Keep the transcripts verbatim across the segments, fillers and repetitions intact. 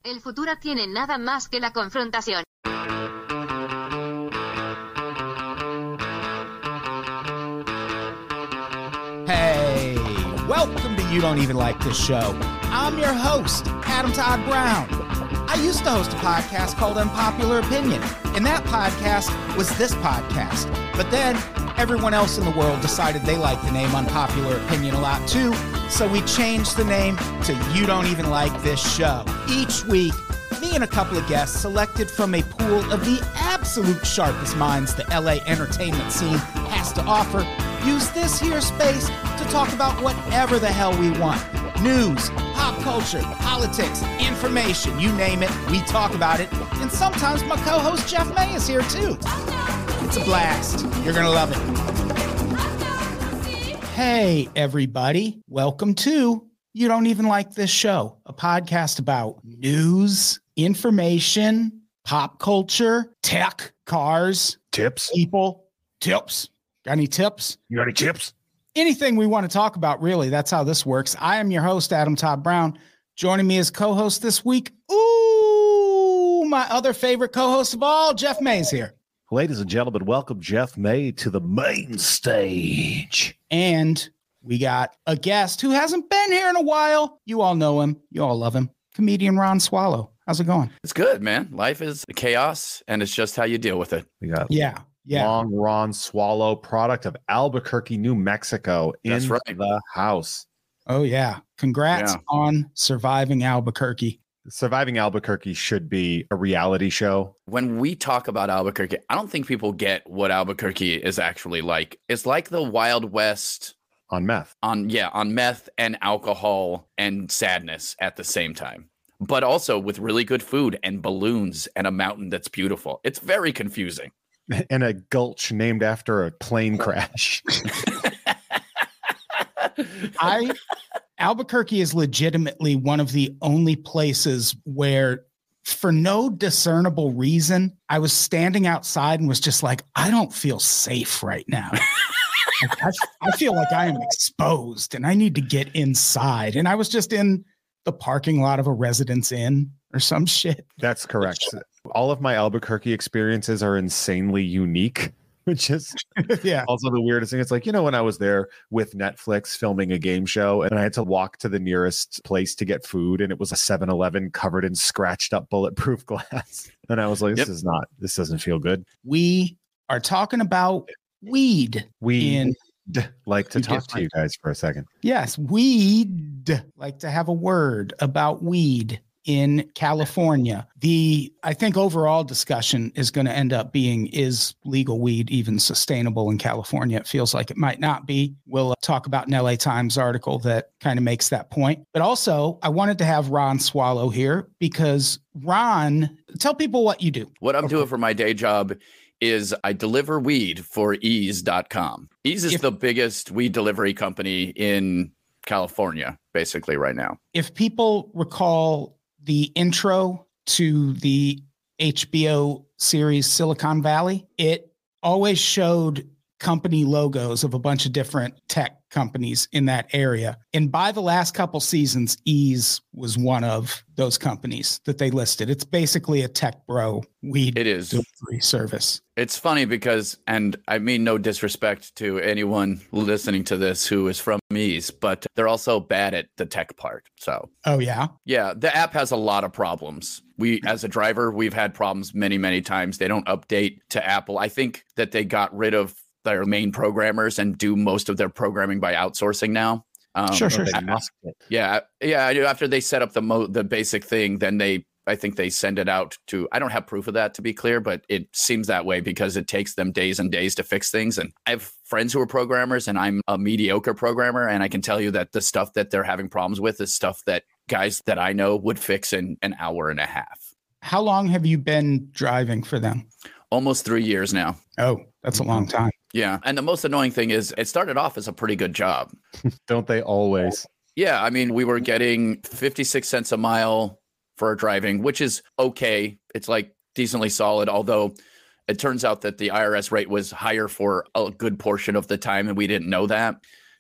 El futuro tiene nada más que la confrontación. Hey, welcome to You Don't Even Like This Show. I'm your host, Adam Todd Brown. I used to host a podcast called Unpopular Opinion, and that podcast was this podcast. But then everyone else in the world decided they liked the name Unpopular Opinion a lot too, so we changed the name to You Don't Even Like This Show. Each week, me and a couple of guests selected from a pool of the absolute sharpest minds the L A entertainment scene has to offer, use this here space to talk about whatever the hell we want. News, pop culture, politics, information, you name it, we talk about it. And sometimes my co-host Jeff May is here too. It's a blast. You're gonna love it. Hey, everybody. Welcome to You Don't Even Like This Show, a podcast about news, information, pop culture, tech, cars, tips, people, tips. Got any tips? You got any tips? Anything we want to talk about, really. That's how this works. I am your host, Adam Todd Brown. Joining me as co-host this week, ooh, my other favorite co-host of all, Jeff May's here. Ladies and gentlemen, welcome Jeff May to the main stage. And we got a guest who hasn't been here in a while. You all know him. You all love him. Comedian Ron Swallow. How's it going? It's good, man. Life is chaos, and it's just how you deal with it. We got yeah, yeah. Long Ron Swallow, product of Albuquerque, New Mexico, That's in right. the house. Oh, yeah. Congrats Yeah. on surviving Albuquerque. Surviving Albuquerque should be a reality show. When we talk about Albuquerque, I don't think people get what Albuquerque is actually like. It's like the Wild West On meth. on, yeah, on meth and alcohol and sadness at the same time, but also with really good food and balloons and a mountain that's beautiful. It's very confusing. And a gulch named after a plane crash. I Albuquerque is legitimately one of the only places where, for no discernible reason, I was standing outside and was just like, I don't feel safe right now. Like, I, I feel like I am exposed and I need to get inside. And I was just in the parking lot of a Residence Inn or some shit. That's correct. All of my Albuquerque experiences are insanely unique, which is Yeah. also the weirdest thing. It's like, you know, when I was there with Netflix filming a game show and I had to walk to the nearest place to get food, and it was a seven eleven covered in scratched up bulletproof glass. And I was like, this Yep. is not, this doesn't feel good. We are talking about weed. We in like to You talk just to you guys for a second. Yes, weed. Like to have a word about weed in California. The, I think overall discussion is going to end up being, is legal weed even sustainable in California? It feels like it might not be. We'll uh, talk about an L A Times article that kind of makes that point. But also, I wanted to have Ron Swallow here because Ron, tell people what you do. What I'm doing for my day job is I deliver weed for ease dot com. Ease is If- the biggest weed delivery company in California, basically right now. If people recall the intro to the H B O series Silicon Valley, it always showed company logos of a bunch of different tech companies in that area. And by the last couple seasons, Ease was one of those companies that they listed. It's basically a tech bro weed It is. delivery service. It's funny because, and I mean no disrespect to anyone listening to this who is from Ease, but they're also bad at the tech part. So Oh, yeah. yeah, the app has a lot of problems. We, as a driver, we've had problems many, many times. They don't update to Apple. I think that they got rid of their main programmers and do most of their programming by outsourcing now. Um, Sure, sure, They sure. must get- Yeah, yeah. After they set up the mo- the basic thing, then they, I think they send it out to. I don't have proof of that to be clear, but it seems that way because it takes them days and days to fix things. And I have friends who are programmers, and I'm a mediocre programmer, and I can tell you that the stuff that they're having problems with is stuff that guys that I know would fix in an hour and a half. How long have you been driving for them? Almost three years now. Oh, that's a long time. Yeah, and the most annoying thing is it started off as a pretty good job. Don't they always? Yeah, I mean, we were getting fifty-six cents a mile for our driving, which is okay. It's like decently solid, although it turns out that the I R S rate was higher for a good portion of the time, and we didn't know that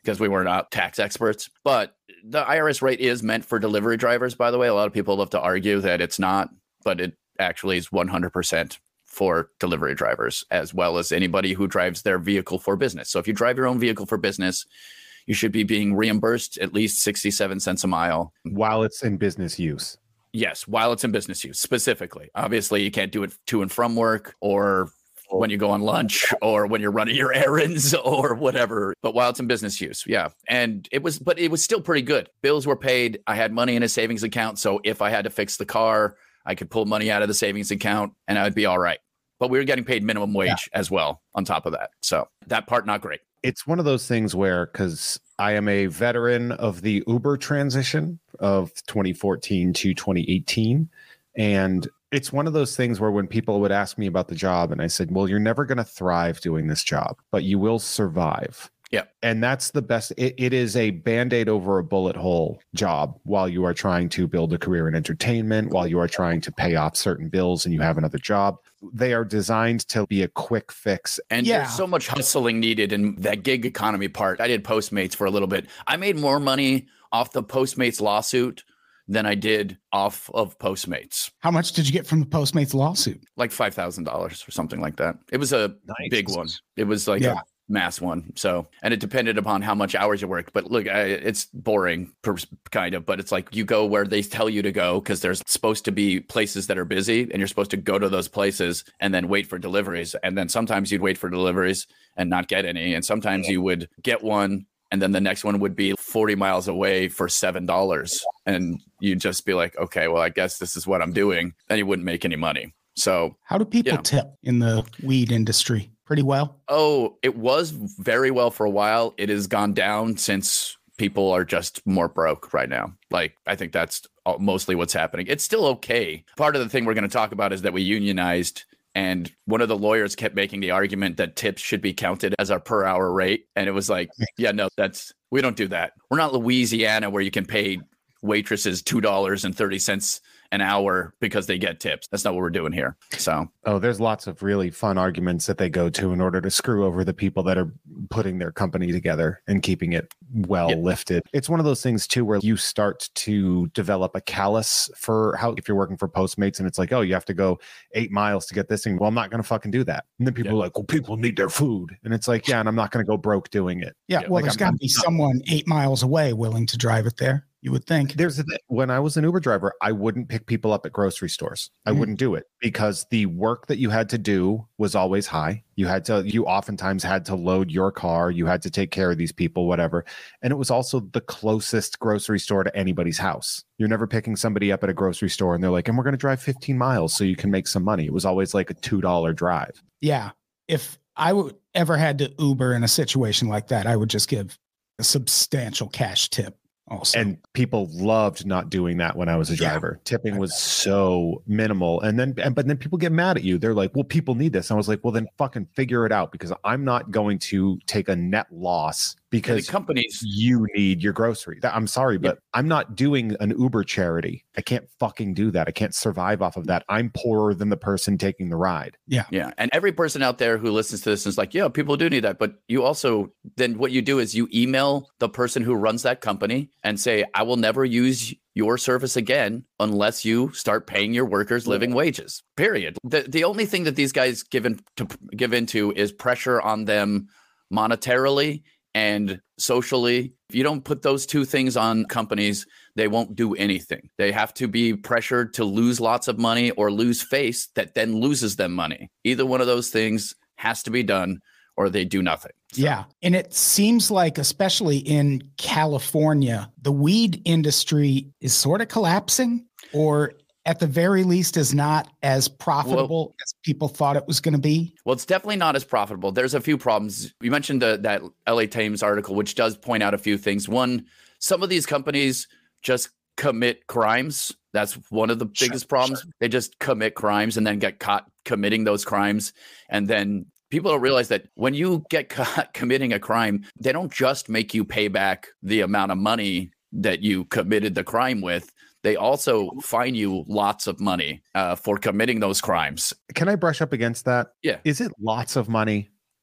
because we were not tax experts. But the I R S rate is meant for delivery drivers, by the way. A lot of people love to argue that it's not, but it actually is one hundred percent for delivery drivers, as well as anybody who drives their vehicle for business. So if you drive your own vehicle for business, you should be being reimbursed at least sixty-seven cents a mile. While it's in business use. Yes, while it's in business use, specifically. Obviously, you can't do it to and from work or when you go on lunch or when you're running your errands or whatever, but while it's in business use. Yeah. And it was, but it was still pretty good. Bills were paid. I had money in a savings account. So if I had to fix the car, I could pull money out of the savings account and I would be all right. But we were getting paid minimum wage yeah. as well on top of that. So that part, not great. It's one of those things where, because I am a veteran of the Uber transition of twenty fourteen to twenty eighteen. And it's one of those things where when people would ask me about the job and I said, well, you're never going to thrive doing this job, but you will survive. Yeah. And that's the best. It, it is a Band-Aid over a bullet hole job while you are trying to build a career in entertainment, while you are trying to pay off certain bills and you have another job. They are designed to be a quick fix. And yeah. there's so much hustling needed in that gig economy part. I did Postmates for a little bit. I made more money off the Postmates lawsuit than I did off of Postmates. How much did you get from the Postmates lawsuit? Like five thousand dollars or something like that. It was a Nice. big one. It was like Yeah. a mass one. So, and it depended upon how much hours you worked. But look, I, it's boring, per- kind of, but it's like you go where they tell you to go because there's supposed to be places that are busy and you're supposed to go to those places and then wait for deliveries. And then sometimes you'd wait for deliveries and not get any. And sometimes you would get one and then the next one would be forty miles away for seven dollars. And you'd just be like, okay, well, I guess this is what I'm doing. And you wouldn't make any money. So How do people Yeah. tip in the weed industry? Pretty well. Oh, it was very well for a while. It has gone down since people are just more broke right now. Like, I think that's all- mostly what's happening. It's still okay. Part of the thing we're going to talk about is that we unionized, and one of the lawyers kept making the argument that tips should be counted as our per hour rate. And it was like, yeah, no, that's, we don't do that. We're not Louisiana where you can pay waitresses two dollars and thirty cents an hour because they get tips. That's not what we're doing here. So, Oh, there's lots of really fun arguments that they go to in order to screw over the people that are putting their company together and keeping it well Yep. lifted. It's one of those things too where you start to develop a callus for how, if you're working for Postmates and it's like, oh, you have to go eight miles to get this thing. Well, I'm not going to fucking do that. And then people Yep. are like, well, people need their food. And it's like, yeah, and I'm not going to go broke doing it. Yeah. Yeah, well, like there's I'm- got to I'm be not- someone eight miles away willing to drive it there. You would think. There's a, when I was an Uber driver, I wouldn't pick people up at grocery stores. I Mhm. wouldn't do it because the work that you had to do was always high. You had to, you oftentimes had to load your car. You had to take care of these people, whatever. And it was also the closest grocery store to anybody's house. You're never picking somebody up at a grocery store and they're like, and we're going to drive fifteen miles so you can make some money. It was always like a two dollar drive. Yeah. If I would ever had to Uber in a situation like that, I would just give a substantial cash tip also. And people loved not doing that when I was a Yeah. driver. Tipping was so minimal. And then, and, but then people get mad at you. They're like, well, people need this. And I was like, well, then fucking figure it out because I'm not going to take a net loss the because companies, you need your grocery. That- I'm sorry, but I'm not doing an Uber charity. I can't fucking do that. I can't survive off of that. I'm poorer than the person taking the ride. yeah. And every person out there who listens to this is like, yeah, people do need that. But you also, then what you do is you email the person who runs that company and say, I will never use your service again unless you start paying your workers living wages, period. The, the only thing that these guys give, in to, give into is pressure on them monetarily and socially. If you don't put those two things on companies, they won't do anything. They have to be pressured to lose lots of money or lose face that then loses them money. Either one of those things has to be done or they do nothing. So, yeah. And it seems like, especially in California, the weed industry is sort of collapsing, or at the very least is not as profitable as people thought it was going to be. Well, it's definitely not as profitable. There's a few problems. You mentioned the, that L A Times article, which does point out a few things. One, some of these companies just commit crimes. That's one of the Sure, biggest problems. sure. They just commit crimes and then get caught committing those crimes. And then people don't realize that when you get caught committing a crime, they don't just make you pay back the amount of money that you committed the crime with. They also fine you lots of money uh, for committing those crimes. Can I brush up against that? Yeah. Is it lots of money?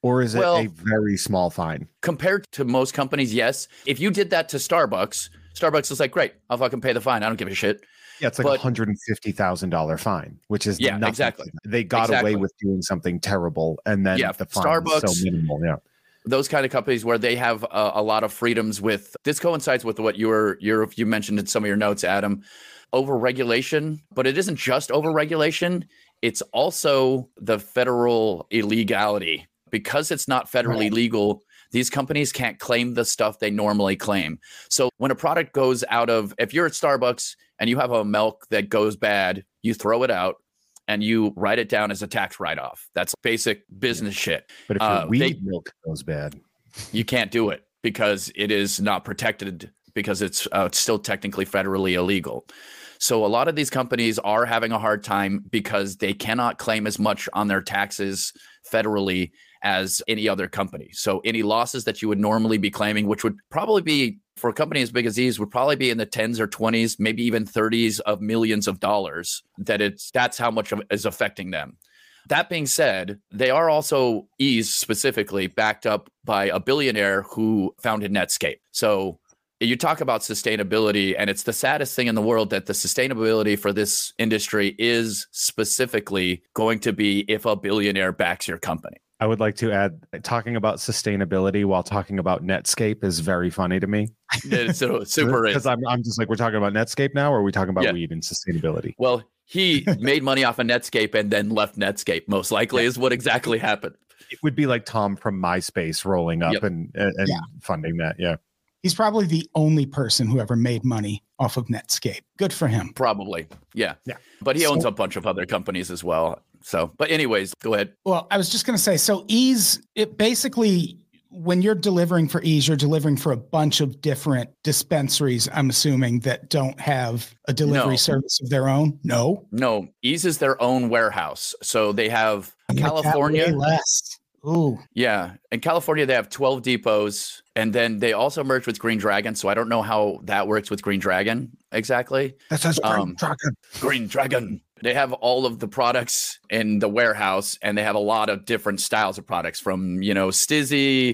Or is it Well, a very small fine? Compared to most companies, yes. If you did that to Starbucks, Starbucks is like, great, I'll fucking pay the fine. I don't give a shit. Yeah, it's like a one hundred fifty thousand dollars fine, which is yeah, nothing. exactly. They got exactly. away with doing something terrible, and then yeah, the fine Starbucks, is so minimal. Yeah, those kind of companies where they have a, a lot of freedoms with. This coincides with what you were you you mentioned in some of your notes, Adam. Over regulation, but it isn't just over regulation. It's also the federal illegality. Because it's not federally right. legal, these companies can't claim the stuff they normally claim. So when a product goes out of, if you're at Starbucks and you have a milk that goes bad, you throw it out and you write it down as a tax write-off. That's basic business shit. But if your uh, weed they, milk goes bad, you can't do it because it is not protected because it's, uh, it's still technically federally illegal. So a lot of these companies are having a hard time because they cannot claim as much on their taxes federally as any other company. So any losses that you would normally be claiming, which would probably be for a company as big as these, would probably be in the tens or twenties, maybe even thirties of millions of dollars, that it's that's how much of, is affecting them. That being said, they are also, Ease specifically, backed up by a billionaire who founded Netscape. So you talk about sustainability, and it's the saddest thing in the world that the sustainability for this industry is specifically going to be if a billionaire backs your company. I would like to add, talking about sustainability while talking about Netscape is very funny to me. It's so super Because I'm, I'm just like, we're talking about Netscape now, or are we talking about yeah. weed and sustainability? Well, he made money off of Netscape and then left Netscape, most likely, yeah. is what exactly happened. It would be like Tom from MySpace rolling up yep. and, and, and yeah. funding that. Yeah. He's probably the only person who ever made money off of Netscape. Good for him. Probably. Yeah. Yeah. But he owns so, a bunch of other companies as well. So, but anyways, go ahead. Well, I was just going to say, so Ease, it basically, when you're delivering for Ease, you're delivering for a bunch of different dispensaries, I'm assuming, that don't have a delivery no. service of their own. No? No. Ease is their own warehouse. So they have I California. Way less. Ooh. Yeah. In California, they have twelve depots, and then they also merged with Green Dragon. So I don't know how that works with Green Dragon exactly. That says Green um, Dragon. Green Dragon. They have all of the products in the warehouse, and they have a lot of different styles of products, from, you know, Stizzy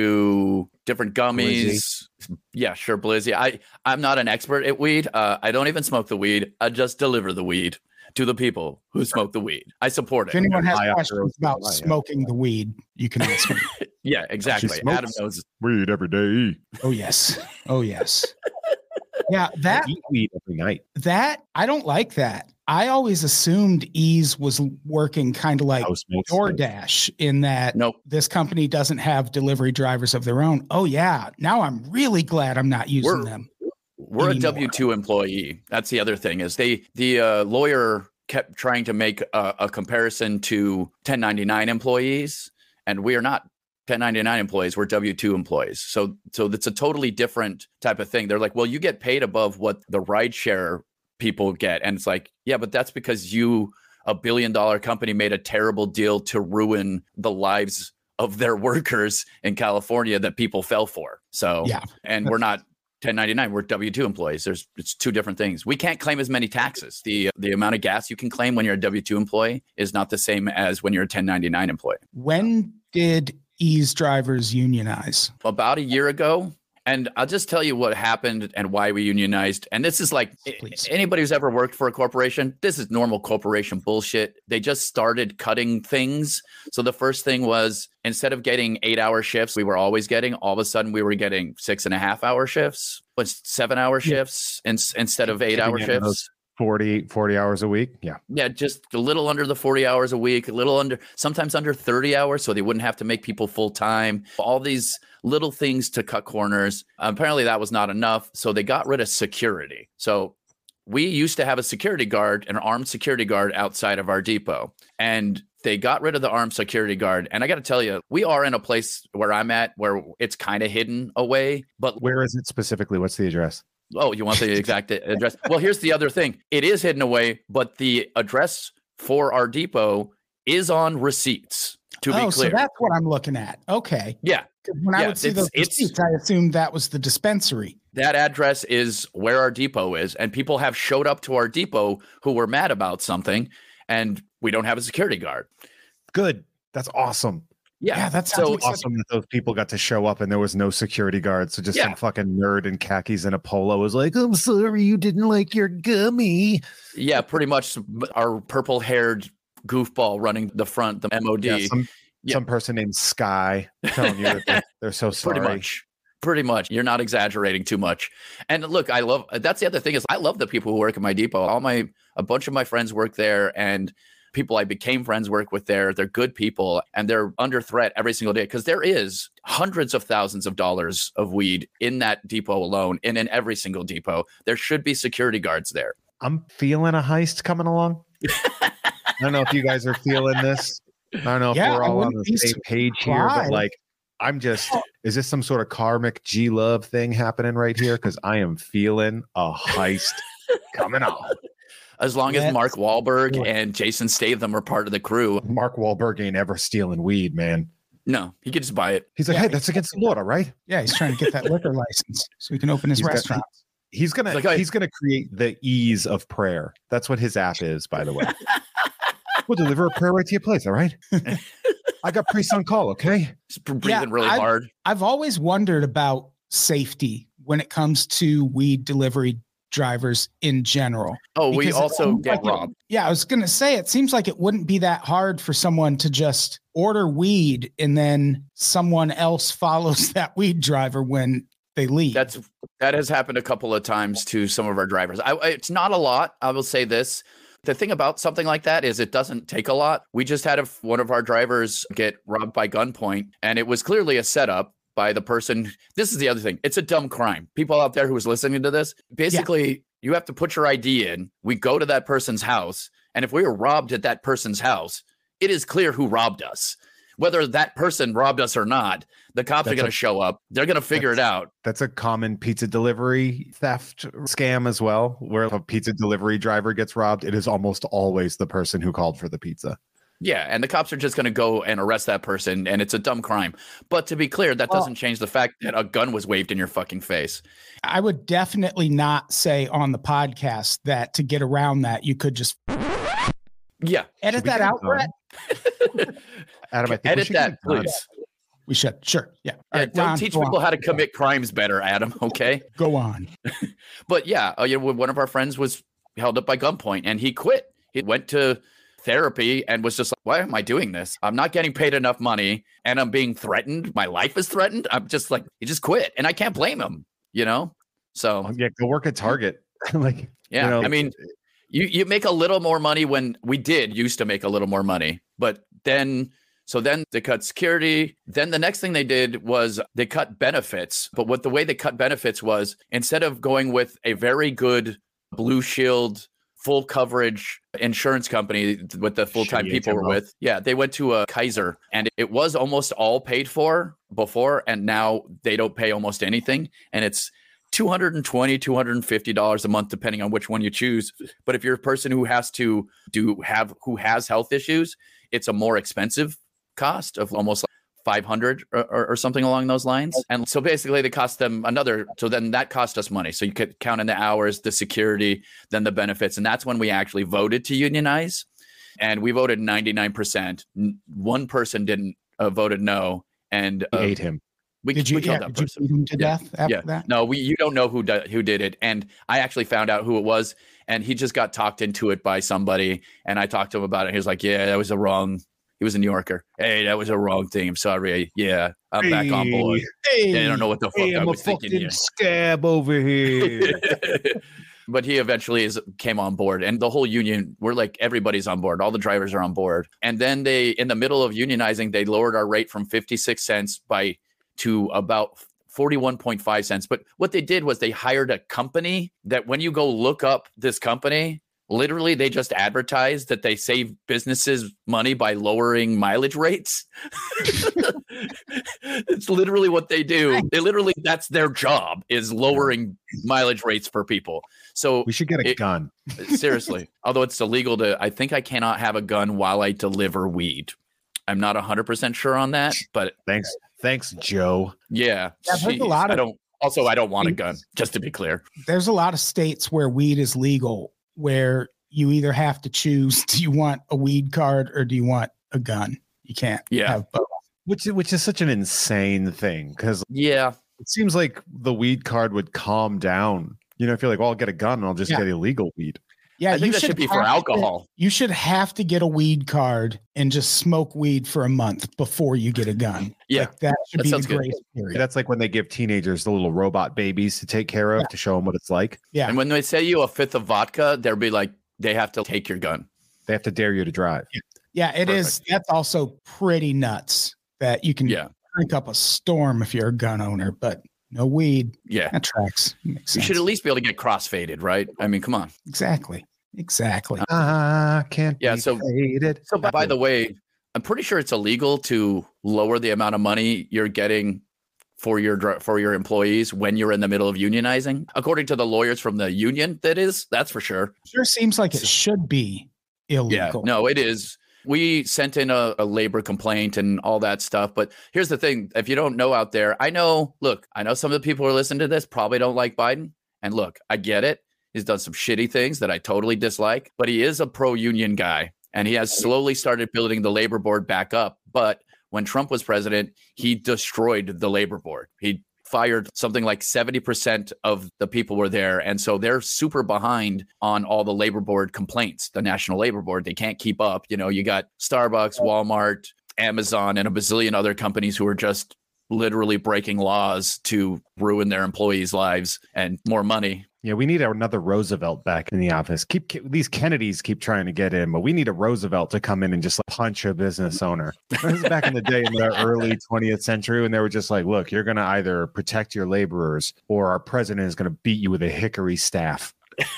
to different gummies. Blizzy. Yeah, sure. Blizzy. I, I'm not an expert at weed. Uh, I don't even smoke the weed. I just deliver the weed to the people who smoke the weed. I support it. If anyone has questions about smoking the weed, you can ask me. Yeah, exactly. Adam knows weed every day. Oh, yes. Oh, yes. Yeah, that I eat weed every night. That I don't like that. I always assumed Ease was working kind of like DoorDash in that nope. this company doesn't have delivery drivers of their own. Oh, yeah. Now I'm really glad I'm not using we're, them. We're anymore. a W two employee. That's the other thing, is they the uh, lawyer kept trying to make a, a comparison to ten ninety-nine employees, and we are not ten ninety-nine employees. We're W two employees. So so it's a totally different type of thing. They're like, well, you get paid above what the rideshare people get. And it's like, yeah, but that's because you, a billion dollar company, made a terrible deal to ruin the lives of their workers in California that people fell for. So, yeah. And we're not ten ninety-nine, we're W two employees. There's it's two different things. We can't claim as many taxes. The the amount of gas you can claim when you're a W two employee is not the same as when you're a ten ninety-nine employee. When did Ease drivers unionize? About a year ago. And I'll just tell you what happened and why we unionized. And this is like, Please. Anybody who's ever worked for a corporation, this is normal corporation bullshit. They just started cutting things. So the first thing was, instead of getting eight hour shifts, we were always getting, all of a sudden we were getting six and a half hour shifts, but seven hour shifts yeah. in, instead of eight hour shifts. forty, forty hours a week. Yeah. Yeah. Just a little under the forty hours a week, a little under, sometimes under thirty hours. So they wouldn't have to make people full time. All these little things to cut corners. Apparently that was not enough. So they got rid of security. So we used to have a security guard, an armed security guard outside of our depot. And they got rid of the armed security guard. And I got to tell you, we are in a place where I'm at where it's kind of hidden away. But where is it specifically? What's the address? Oh, you want the exact address? Well, here's the other thing. It is hidden away, but the address for our depot is on receipts, to oh, be clear. So that's what I'm looking at. Okay. Yeah. When yeah, I would see those receipts, I assumed that was the dispensary. That address is where our depot is. And people have showed up to our depot who were mad about something, and we don't have a security guard. Good. That's awesome. Yeah, Yeah, that's so Awesome that those people got to show up and there was no security guards. So just Yeah. some fucking nerd in khakis and a polo was like, I'm sorry you didn't like your gummy. yeah, pretty much our purple haired goofball running the front, the M O D. Yeah, some, Yeah. some person named Sky telling you that they're, they're so sorry. Pretty much. Pretty much. You're not exaggerating too much. And look, I love that's the other thing is I love the people who work at my depot. All my a bunch of my friends work there, and people I became friends work with there. They're good people, and they're under threat every single day because there is hundreds of thousands of dollars of weed in that depot alone, and in every single depot. There should be security guards there. I'm feeling a heist coming along. I don't know if you guys are feeling this. I don't know if Yeah, we're I all on wouldn't the be same page here, but surprised. like, I'm just, is this some sort of karmic G Love thing happening right here? Because I am feeling a heist coming on. As long as Let's Mark Wahlberg do it. and Jason Statham are part of the crew, Mark Wahlberg ain't ever stealing weed, man. no, he could just buy it. He's like, Yeah, hey, that's against the law, right? Yeah, he's trying to get that liquor license so he can open his He's got- restaurant. He's gonna It's like, I- he's gonna create the ease of prayer. That's what his app is, by the way. We'll deliver a prayer right to your place, all right? I got priests on call, okay? Just breathing Yeah, really I- hard. I've always wondered about safety when it comes to weed delivery drivers in general. Oh, we Because it also seems get like it- robbed. Yeah, I was going to say, it seems like it wouldn't be that hard for someone to just order weed and then someone else follows that weed driver when they leave. That's that has happened a couple of times to some of our drivers. I, I- it's not a lot. I will say this. The thing about something like that is it doesn't take a lot. We just had a, one of our drivers get robbed by gunpoint, and it was clearly a setup by the person. This is the other thing. It's a dumb crime. People out there who is listening to this, basically, you have to put your I D in. We go to that person's house, and if we were robbed at that person's house, it is clear who robbed us. Whether that person robbed us or not, the cops That's are going a- to show up. They're going to figure it out. That's a common pizza delivery theft scam as well, where if a pizza delivery driver gets robbed, it is almost always the person who called for the pizza. Yeah, and the cops are just going to go and arrest that person, and it's a dumb crime. But to be clear, that Well- doesn't change the fact that a gun was waved in your fucking face. I would definitely not say on the podcast that to get around that, you could just Yeah, edit Should we that get a out, gun? Brett. Adam, I think we edit should get that, a gun. please. We should. Sure. Yeah. All Yeah, right, don't Ron, teach go people on. how to commit crimes better, Adam. Okay, Go on. but yeah, uh, you know, one of our friends was held up by gunpoint, and he quit. He went to therapy and was just like, "Why am I doing this? I'm not getting paid enough money, and I'm being threatened. My life is threatened." I'm just like, he just quit, and I can't blame him. You know, so Oh, yeah, go work at Target. like, yeah, you know, I mean. You you make a little more money when we did used to make a little more money, but then so then they cut security. Then the next thing they did was they cut benefits. But what the way they cut benefits was instead of going with a very good Blue Shield full coverage insurance company with the full time Shitty people were H M O. with, yeah, they went to a Kaiser, and it was almost all paid for before, and now they don't pay almost anything, and it's two hundred twenty dollars, two hundred fifty dollars a month, depending on which one you choose. But if you're a person who has to do have who has health issues, it's a more expensive cost of almost like five hundred or, or, or something along those lines. And so basically they cost them another. So then that cost us money. So you could count in the hours, the security, then the benefits. And that's when we actually voted to unionize. And we voted ninety-nine percent. One person didn't uh, voted no. And he uh, ate him. we, Did you, we killed yeah, that did you person. beat him to Yeah. death after Yeah. that? No, we you don't know who do, who did it, and I actually found out who it was, and he just got talked into it by somebody, and I talked to him about it. He was like, "Yeah, that was a wrong." He was a New Yorker. Hey, that was a wrong thing. I'm sorry. Yeah, I'm back on board. Hey, I don't know what the fuck hey, I I'm was a thinking fucking here. scab over here. But he eventually is came on board, and the whole union, we're like everybody's on board. All the drivers are on board, and then they, in the middle of unionizing, they lowered our rate from fifty-six cents by to about forty-one point five cents. But what they did was they hired a company that when you go look up this company, literally they just advertise that they save businesses money by lowering mileage rates. It's literally what they do. They literally, that's their job, is lowering mileage rates for people. So We should get a It- gun. seriously, although it's illegal to, I think I cannot have a gun while I deliver weed. I'm not one hundred percent sure on that, but Thanks, thanks, Joe. yeah. Yeah, I've heard a Jeez. lot I of- don't, also, I don't want a gun, just to be clear. There's a lot of states where weed is legal, where you either have to choose, do you want a weed card or do you want a gun? You can't Yeah. have both. which which is such an insane thing because Yeah. it seems like the weed card would calm down. You know, if you're like, well, I'll get a gun and I'll just Yeah. get illegal weed. Yeah, I think you that should be for have to- alcohol. you should have to get a weed card and just smoke weed for a month before you get a gun. Yeah, Like, that should that be the sounds good. grace period. That's like when they give teenagers the little robot babies to take care of Yeah. to show them what it's like. Yeah. And when they say you a fifth of vodka, they'll be like, they have to take your gun. They have to dare you to drive. Yeah, it is. That's also pretty nuts that you can Yeah. drink up a storm if you're a gun owner, but no weed. Yeah. That tracks. Makes You sense. should at least be able to get crossfaded, right? I mean, come on. Exactly. Exactly. Ah, can't Yeah, be so- faded. So, by, by the way, I'm pretty sure it's illegal to lower the amount of money you're getting for your dr- for your employees when you're in the middle of unionizing. According to the lawyers from the union, that is, that's for sure. Sure seems like it should be illegal. Yeah, no, it is. We sent in a, a labor complaint and all that stuff. But here's the thing. If you don't know out there, I know, look, I know some of the people who are listening to this probably don't like Biden. And look, I get it. He's done some shitty things that I totally dislike, but he is a pro-union guy. And he has slowly started building the labor board back up. But when Trump was president, he destroyed the labor board. He fired something like seventy percent of the people were there. And so they're super behind on all the labor board complaints, the National Labor Board. They can't keep up. You know, you got Starbucks, Walmart, Amazon, and a bazillion other companies who are just literally breaking laws to ruin their employees' lives and more money. Yeah, we need another Roosevelt back in the office. Keep, keep these Kennedys keep trying to get in, but we need a Roosevelt to come in and just like, punch a business owner. This is back in the day in the early twentieth century when they were just like, look, you're going to either protect your laborers or our president is going to beat you with a hickory staff.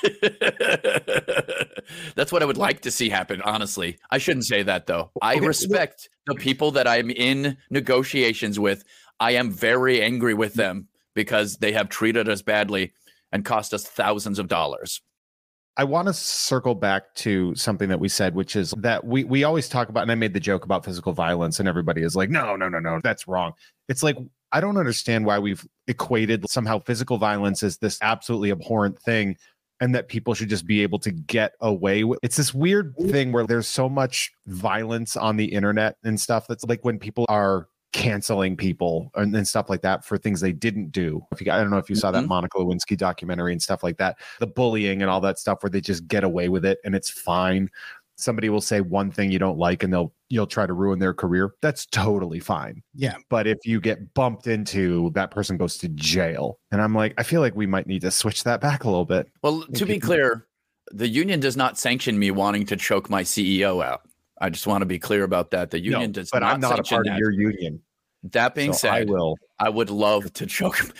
That's what I would like to see happen, honestly. I shouldn't say that, though. I Okay, respect the people that I'm in negotiations with. I am very angry with them because they have treated us badly and cost us thousands of dollars. I want to circle back to something that we said, which is that we we always talk about, and I made the joke about physical violence, and everybody is like, no, no, no, no, that's wrong. It's like, I don't understand why we've equated somehow physical violence as this absolutely abhorrent thing and that people should just be able to get away with. It's this weird thing where there's so much violence on the internet and stuff. That's like when people are canceling people and, and stuff like that for things they didn't do. If you, I don't know if you saw that Mhm. Monica Lewinsky documentary and stuff like that, the bullying and all that stuff where they just get away with it and it's fine. Somebody will say one thing you don't like and they'll you'll try to ruin their career. That's totally fine. Yeah. But if you get bumped into, that person goes to jail. And I'm like, I feel like we might need to switch that back a little bit. Well, to be clear, the union does not sanction me wanting to choke my C E O out. I just want to be clear about that. The union No, does but not I'm not a sanction part that. of your union. That being So I said, will. I would love to choke him.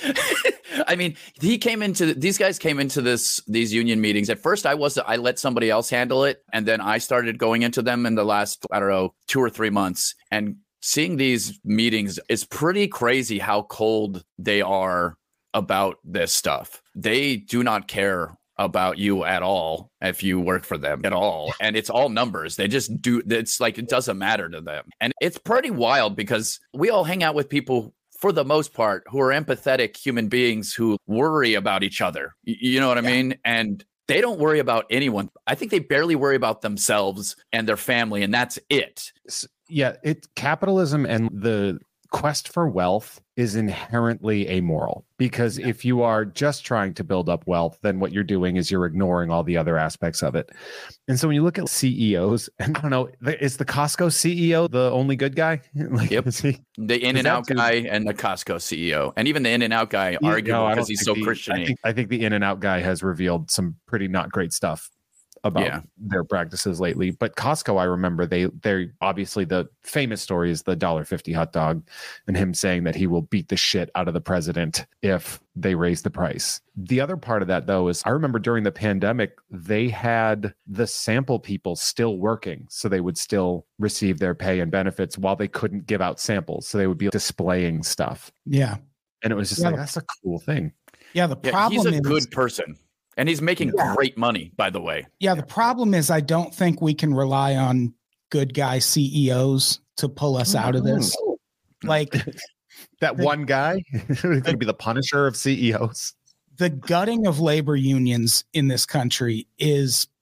I mean, he came into these guys came into this these union meetings. At first, I was I let somebody else handle it, and then I started going into them in the last I don't know two or three months. And seeing these meetings is pretty crazy how cold they are about this stuff. They do not care about you at all if you work for them at all, and it's all numbers. They just do. It's like it doesn't matter to them, and it's pretty wild because we all hang out with people for the most part who are empathetic human beings who worry about each other. Y- You know what I Yeah. mean? And they don't worry about anyone. I think they barely worry about themselves and their family, and that's it. S- Yeah, it capitalism and the quest for wealth is inherently amoral because if you are just trying to build up wealth, then what you're doing is you're ignoring all the other aspects of it. And so when you look at C E Os, and I don't know, the- is the Costco C E O the only good guy? Like, Yep. is he- The In and Out that dude- guy and the Costco C E O, and even the In and Out guy, No, arguable I because don't he's think so the- Christian. I think, I think the In and Out guy has revealed some pretty not great stuff about Yeah. their practices lately. But Costco, I remember they they obviously the famous story is the one dollar fifty hot dog and him saying that he will beat the shit out of the president if they raise the price. The other part of that though is I remember during the pandemic, they had the sample people still working. So they would still receive their pay and benefits while they couldn't give out samples. So they would be displaying stuff. Yeah. And it was just Yeah. like, that's a cool thing. Yeah. The Yeah, problem he's a is, good person, and he's making Yeah. great money, by the way. yeah, the problem is I don't think we can rely on good guy C E Os to pull us out of this. Like That The- one guy going to be the Punisher of C E Os. the gutting of labor unions in this country is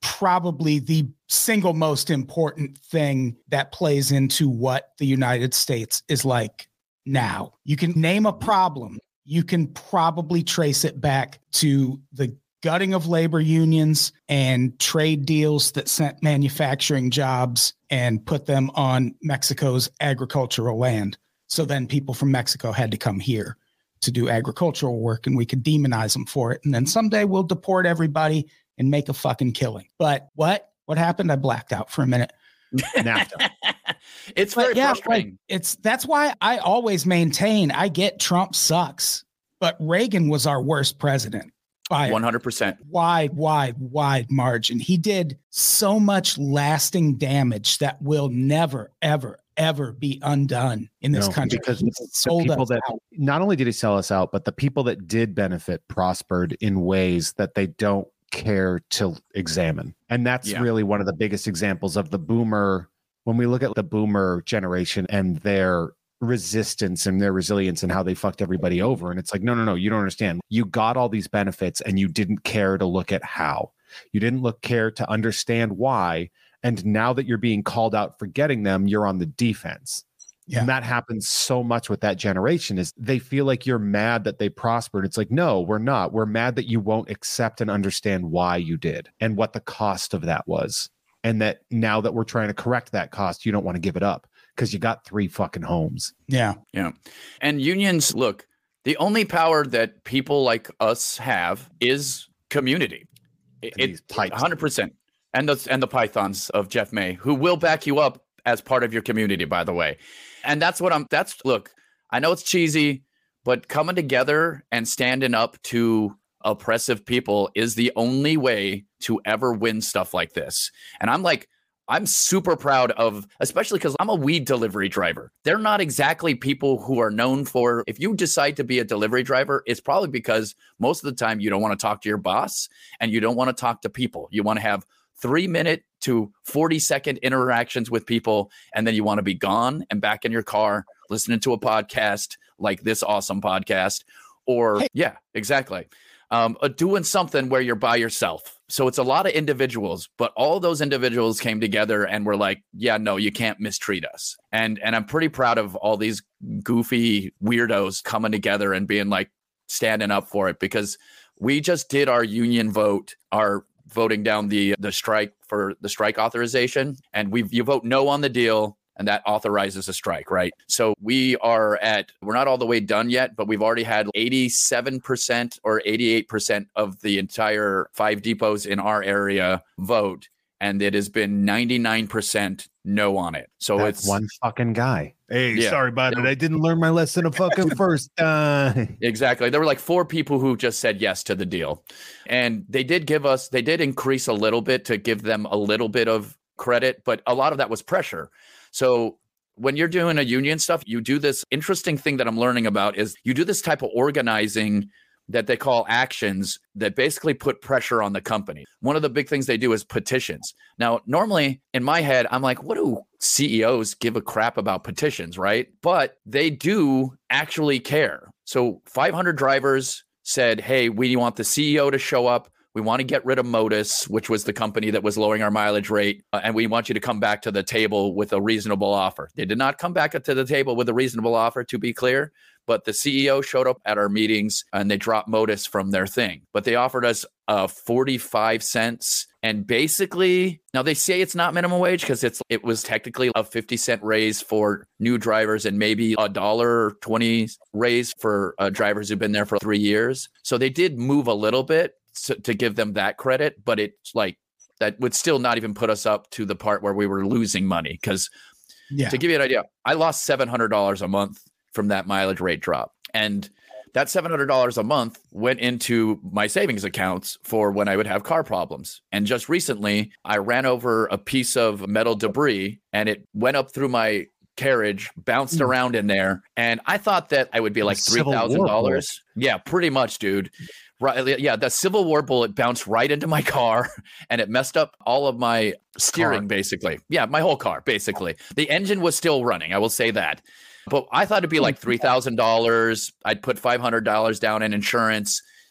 probably the single most important thing that plays into what the United States is like now. You can name a problem. You can probably trace it back to the gutting of labor unions and trade deals that sent manufacturing jobs and put them on Mexico's agricultural land. So then people from Mexico had to come here to do agricultural work, and we could demonize them for it. And then someday we'll deport everybody and make a fucking killing. But what? What happened? I blacked out for a minute. NAFTA. It's very but yeah, frustrating. Like, it's that's why I always maintain I get Trump sucks, but Reagan was our worst president by one hundred percent wide, wide, wide margin. He did so much lasting damage that will never, ever, ever be undone in this No, country. because He the sold people us that out. not only did he sell us out, but the people that did benefit prospered in ways that they don't care to examine. And that's Yeah. really one of the biggest examples of the boomer. When we look at the boomer generation and their resistance and their resilience and how they fucked everybody over. And it's like, no, no, no, you don't understand. You got all these benefits and you didn't care to look at how. You didn't look care to understand why. And now that you're being called out for getting them, you're on the defense. Yeah. And that happens so much with that generation is they feel like you're mad that they prospered. It's like, no, we're not. We're mad that you won't accept and understand why you did and what the cost of that was. And that now that we're trying to correct that cost, you don't want to give it up because you got three fucking homes. Yeah. Yeah. And unions, look, the only power that people like us have is community. It, These it pipes. one hundred percent. And the, and the pythons of Jeff May, who will back you up as part of your community, by the way. And that's what I'm, that's, look, I know it's cheesy, but coming together and standing up to oppressive people is the only way to ever win stuff like this. And I'm like, I'm super proud of, especially because I'm a weed delivery driver. They're not exactly people who are known for, if you decide to be a delivery driver, it's probably because most of the time you don't want to talk to your boss and you don't want to talk to people. You want to have three minute to forty second interactions with people. And then you want to be gone and back in your car, listening to a podcast like this awesome podcast, or hey. yeah, exactly. Um, uh, doing something where you're by yourself. So it's a lot of individuals, but all those individuals came together and were like, yeah, no, you can't mistreat us. And, and I'm pretty proud of all these goofy weirdos coming together and being like, standing up for it, because we just did our union vote, our voting down the, the strike for the strike authorization. And we you vote no on the deal, and that authorizes a strike, right? So we are at, we're not all the way done yet, but we've already had eighty-seven percent or eighty-eight percent of the entire five depots in our area vote. And it has been ninety-nine percent no on it. So That's it's one fucking guy. Hey, Yeah. sorry about it. I didn't learn my lesson a fucking first time. Exactly. There were like four people who just said yes to the deal. And they did give us, they did increase a little bit to give them a little bit of credit, but a lot of that was pressure. So when you're doing a union stuff, you do this interesting thing that I'm learning about is you do this type of organizing that they call actions that basically put pressure on the company. One of the big things they do is petitions. Now, normally in my head, I'm like, what do C E Os give a crap about petitions, right? But they do actually care. So five hundred drivers said, hey, we want the C E O to show up. We want to get rid of Modus, which was the company that was lowering our mileage rate. Uh, and we want you to come back to the table with a reasonable offer. They did not come back to the table with a reasonable offer, to be clear. But the C E O showed up at our meetings and they dropped Modus from their thing. But they offered us uh, forty-five cents. And basically, now they say it's not minimum wage because it's it was technically a fifty cent raise for new drivers and maybe a dollar twenty raise for uh, drivers who've been there for three years. So they did move a little bit to, to give them that credit. But it's like that would still not even put us up to the part where we were losing money. Because Yeah. to give you an idea, I lost seven hundred dollars a month from that mileage rate drop. And that seven hundred dollars a month went into my savings accounts for when I would have car problems. And just recently, I ran over a piece of metal debris and it went up through my carriage, bounced mm. around in there. And I thought that I would be like three thousand dollars. Yeah, pretty much, dude. Right. Yeah, the Civil War bullet bounced right into my car and it messed up all of my steering, car. basically. Yeah, my whole car, basically. The engine was still running, I will say that. But I thought it'd be like three thousand dollars. I'd put five hundred dollars down in insurance.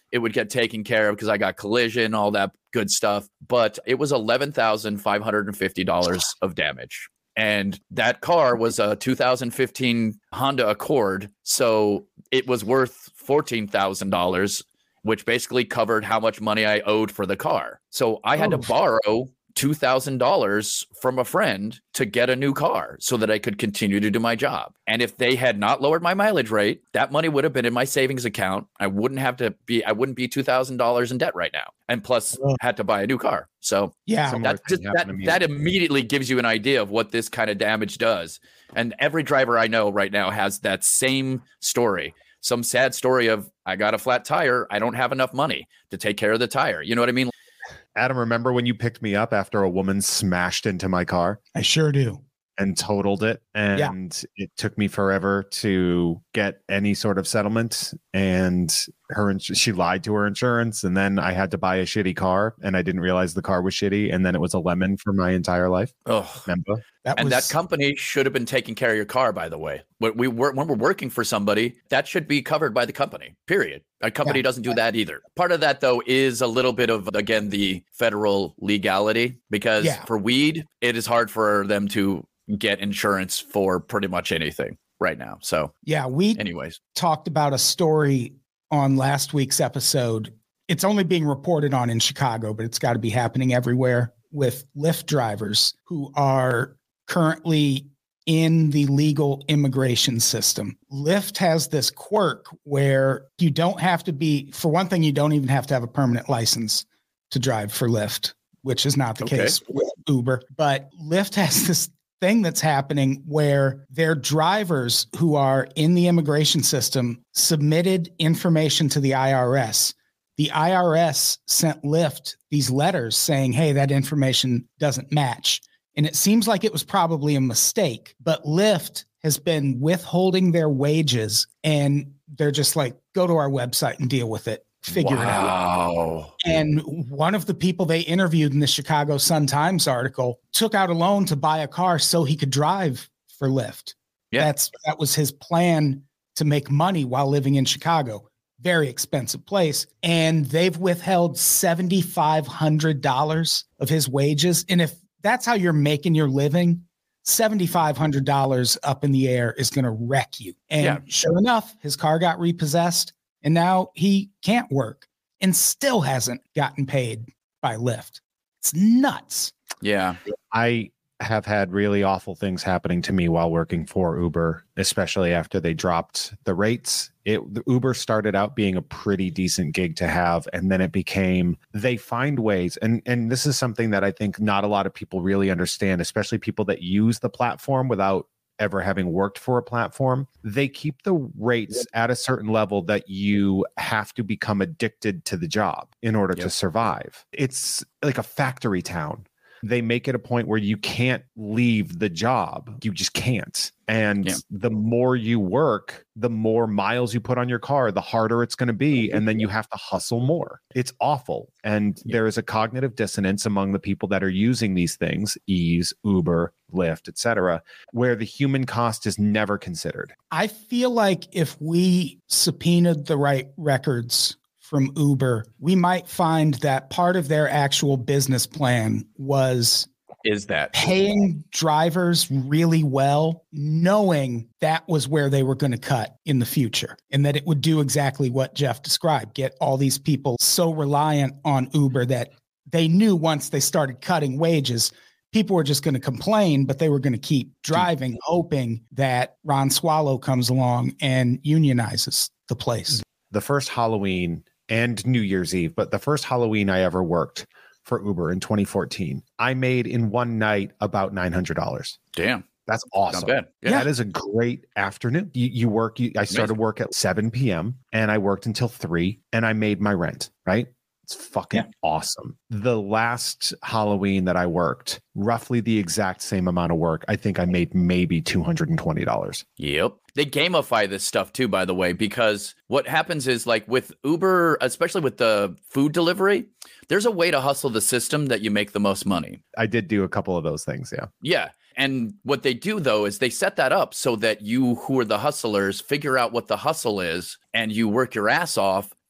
it would get taken care of because I got collision, all that good stuff. But it was eleven thousand five hundred fifty dollars of damage. And that car was a two thousand fifteen Honda Accord. So it was worth fourteen thousand dollars, which basically covered how much money I owed for the car. So I had oh. to borrow two thousand dollars from a friend to get a new car so that I could continue to do my job. And if they had not lowered my mileage rate, that money would have been in my savings account. I wouldn't have to be, I wouldn't be two thousand dollars in debt right now. And plus oh. had to buy a new car. So yeah, that, just, that, that immediately gives you an idea of what this kind of damage does. And every driver I know right now has that same story. Some sad story of, I got a flat tire. I don't have enough money to take care of the tire. You know what I mean? Adam, remember when you picked me up after a woman smashed into my car? I sure do. And totaled it. And yeah. it took me forever to get any sort of settlement. And her ins- she lied to her insurance. And then I had to buy a shitty car. And I didn't realize the car was shitty. And then it was a lemon for my entire life. Oh, remember? That and was... that company should have been taking care of your car, by the way. When, we were, when we're working for somebody, that should be covered by the company, period. A company yeah. doesn't do that either. Part of that, though, is a little bit of, again, the federal legality. Because yeah. for weed, it is hard for them to get insurance for pretty much anything right now. So yeah, we anyways talked about a story on last week's episode. It's only being reported on in Chicago, but it's got to be happening everywhere with Lyft drivers who are currently in the legal immigration system. Lyft has this quirk where you don't have to be, for one thing, you don't even have to have a permanent license to drive for Lyft, which is not the okay. case with Uber. But Lyft has this thing that's happening where their drivers who are in the immigration system submitted information to the I R S. The I R S sent Lyft these letters saying, hey, that information doesn't match. And it seems like it was probably a mistake, but Lyft has been withholding their wages and they're just like, go to our website and deal with it. Figure wow. it out. And one of the people they interviewed in the Chicago Sun-Times article took out a loan to buy a car so he could drive for Lyft. Yeah. That's that was his plan to make money while living in Chicago. Very expensive place. And they've withheld seven thousand five hundred dollars of his wages. And if that's how you're making your living, seven thousand five hundred dollars up in the air is going to wreck you. And yeah. sure enough, his car got repossessed. And now he can't work and still hasn't gotten paid by Lyft. It's nuts. Yeah. I have had really awful things happening to me while working for Uber, especially after they dropped the rates. It the Uber started out being a pretty decent gig to have, and then it became, they find ways. And, and this is something that I think not a lot of people really understand, especially people that use the platform without ever having worked for a platform. They keep the rates at a certain level that you have to become addicted to the job in order yep. to survive. It's like a factory town. They make it a point where you can't leave the job. You just can't. And yeah. the more you work, the more miles you put on your car, the harder it's going to be. And then you have to hustle more. It's awful. And yeah. there is a cognitive dissonance among the people that are using these things, Ease, Uber, Lyft, et cetera, where the human cost is never considered. I feel like if we subpoenaed the right records from Uber, we might find that part of their actual business plan was is that paying drivers really well, knowing that was where they were going to cut in the future, and that it would do exactly what Jeff described, get all these people so reliant on Uber that they knew once they started cutting wages, people were just going to complain, but they were going to keep driving, hoping that Ron Swallow comes along and unionizes the place. The first Halloween and New Year's Eve, but the first Halloween I ever worked for Uber in twenty fourteen, I made in one night about nine hundred dollars. Damn. That's awesome. Not bad. Yeah. That is a great afternoon. You, you work, you, I started work at seven p.m. and I worked until three and I made my rent, right? It's fucking yeah. awesome. The last Halloween that I worked, roughly the exact same amount of work, I think I made maybe two hundred twenty dollars. Yep. They gamify this stuff too, by the way, because what happens is like with Uber, especially with the food delivery, there's a way to hustle the system that you make the most money. I did do a couple of those things. Yeah. Yeah. And what they do, though, is they set that up so that you who are the hustlers figure out what the hustle is and you work your ass off.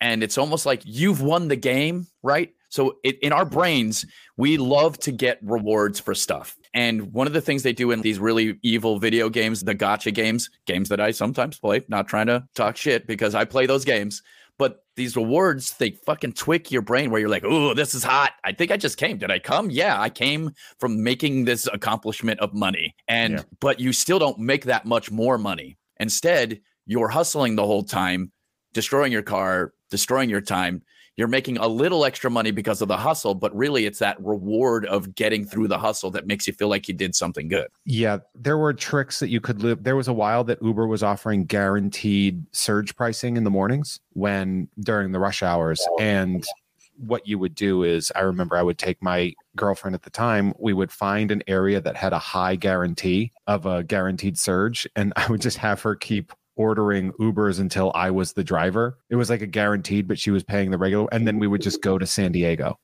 And it's almost like you've won the game, right? So it, in our brains, we love to get rewards for stuff. And one of the things they do in these really evil video games, the gacha games, games that I sometimes play, not trying to talk shit because I play those games, but these rewards, they fucking tweak your brain where you're like, oh, this is hot. I think I just came. Did I come? Yeah, I came from making this accomplishment of money. And, yeah. but you still don't make that much more money. Instead, you're hustling the whole time, destroying your car, destroying your time. You're making a little extra money because of the hustle, but really it's that reward of getting through the hustle that makes you feel like you did something good. Yeah, there were tricks that you could live. There was a while that Uber was offering guaranteed surge pricing in the mornings when during the rush hours. And what you would do is, I remember I would take my girlfriend at the time, we would find an area that had a high guarantee of a guaranteed surge, and I would just have her keep ordering Ubers until I was the driver. It was like a guaranteed, but she was paying the regular. And then we would just go to San Diego.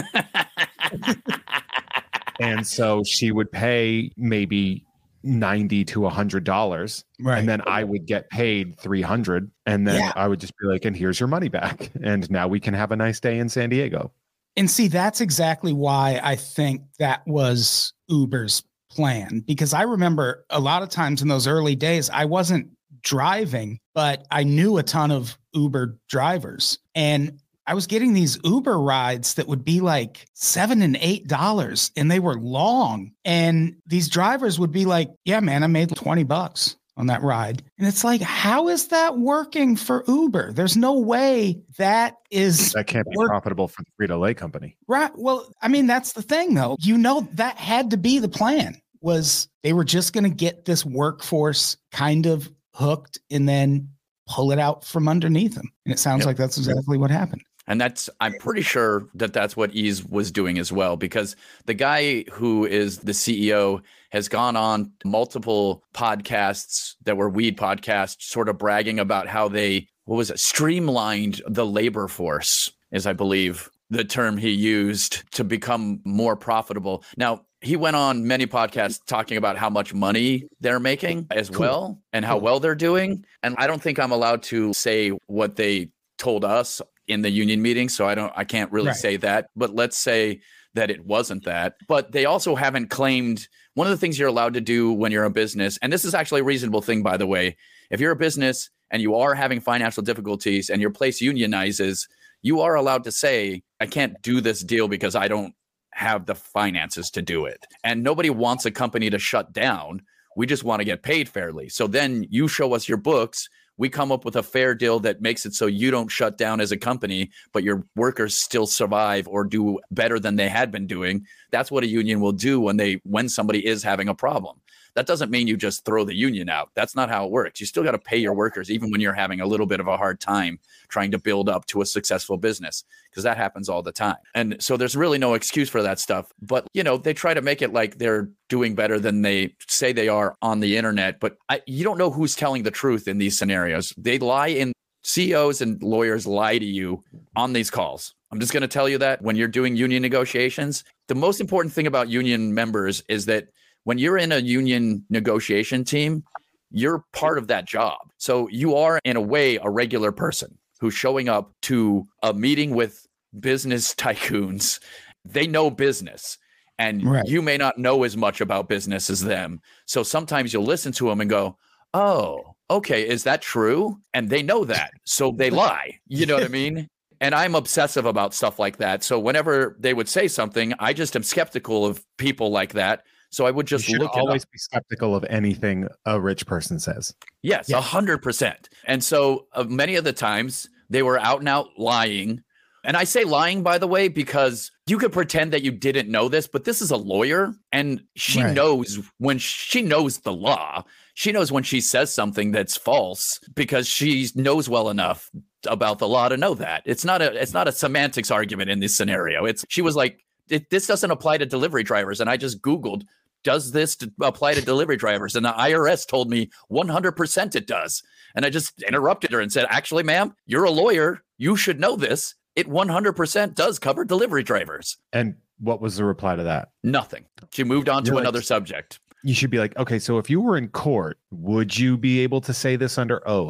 And so she would pay maybe ninety to a hundred dollars. Right. And then I would get paid three hundred. And then yeah. I would just be like, and here's your money back. And now we can have a nice day in San Diego. And see, that's exactly why I think that was Uber's plan. Because I remember a lot of times in those early days, I wasn't driving, but I knew a ton of Uber drivers, and I was getting these Uber rides that would be like seven and eight dollars, and they were long. And these drivers would be like, "Yeah, man, I made twenty bucks on that ride." And it's like, how is that working for Uber? There's no way that is that can't be work- profitable for the Frito-Lay company, right? Well, I mean, that's the thing, though. You know, that had to be the plan. Was they were just going to get this workforce kind of hooked and then pull it out from underneath them. And it sounds yep. like that's exactly what happened. And that's, I'm pretty sure that that's what Ease was doing as well, because the guy who is the C E O has gone on multiple podcasts that were weed podcasts, sort of bragging about how they, what was it, streamlined the labor force, is I believe the term he used, to become more profitable. Now, he went on many podcasts talking about how much money they're making as cool. well and how cool. well they're doing. And I don't think I'm allowed to say what they told us in the union meeting. So I don't, I can't really right. say that, but let's say that it wasn't that. But they also haven't claimed, one of the things you're allowed to do when you're a business, and this is actually a reasonable thing, by the way, if you're a business and you are having financial difficulties and your place unionizes, you are allowed to say, I can't do this deal because I don't have the finances to do it. And nobody wants a company to shut down. We just want to get paid fairly. So then you show us your books. We come up with a fair deal that makes it so you don't shut down as a company, but your workers still survive or do better than they had been doing. That's what a union will do when they when somebody is having a problem. That doesn't mean you just throw the union out. That's not how it works. You still got to pay your workers, even when you're having a little bit of a hard time trying to build up to a successful business, because that happens all the time. And so there's really no excuse for that stuff. But, you know, they try to make it like they're doing better than they say they are on the internet. But I, you don't know who's telling the truth in these scenarios. They lie in C E Os and lawyers lie to you on these calls. I'm just going to tell you that when you're doing union negotiations, the most important thing about union members is that when you're in a union negotiation team, you're part of that job. So you are, in a way, a regular person who's showing up to a meeting with business tycoons. They know business, and right. you may not know as much about business as them. So sometimes you'll listen to them and go, oh, okay, is that true? And they know that, so they lie. You know what I mean? And I'm obsessive about stuff like that. So whenever they would say something, I just am skeptical of people like that. So I would just you should look always be skeptical of anything a rich person says. Yes, a hundred percent. And so uh, many of the times they were out and out lying. And I say lying, by the way, because you could pretend that you didn't know this, but this is a lawyer, and she right. knows when she knows the law. She knows when she says something that's false because she knows well enough about the law to know that. It's not a it's not a semantics argument in this scenario. It's she was like, it, this doesn't apply to delivery drivers, and I just Googled, does this apply to delivery drivers? And the I R S told me one hundred percent it does. And I just interrupted her and said, actually, ma'am, you're a lawyer. You should know this. It one hundred percent does cover delivery drivers. And what was the reply to that? Nothing. She moved on You're to like, another subject. You should be like, okay, so if you were in court, would you be able to say this under oath?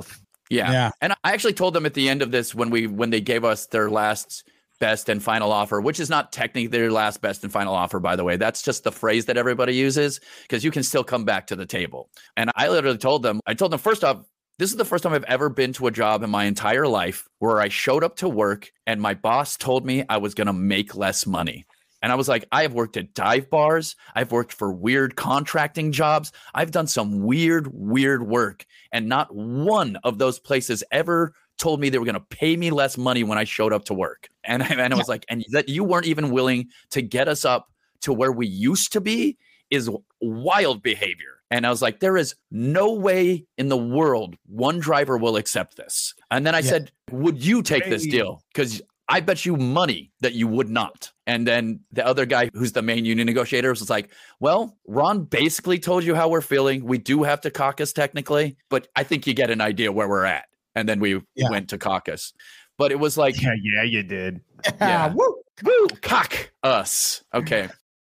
Yeah. Yeah. And I actually told them at the end of this when we when they gave us their last best and final offer, which is not technically their last best and final offer, by the way. That's just the phrase that everybody uses because you can still come back to the table. And I literally told them, I told them, first off, this is the first time I've ever been to a job in my entire life where I showed up to work and my boss told me I was going to make less money. And I was like, I have worked at dive bars. I've worked for weird contracting jobs. I've done some weird, weird work. And not one of those places ever told me they were going to pay me less money when I showed up to work. And, and I was yeah. like, and that you weren't even willing to get us up to where we used to be is wild behavior. And I was like, there is no way in the world one driver will accept this. And then I yeah. said, would you take hey. this deal? Because I bet you money that you would not. And then the other guy who's the main union negotiator was like, well, Ron basically told you how we're feeling. We do have to caucus technically, but I think you get an idea where we're at. And then we yeah. went to caucus. But it was like, yeah, yeah, you did. Yeah. Woo, woo, cock us. Okay.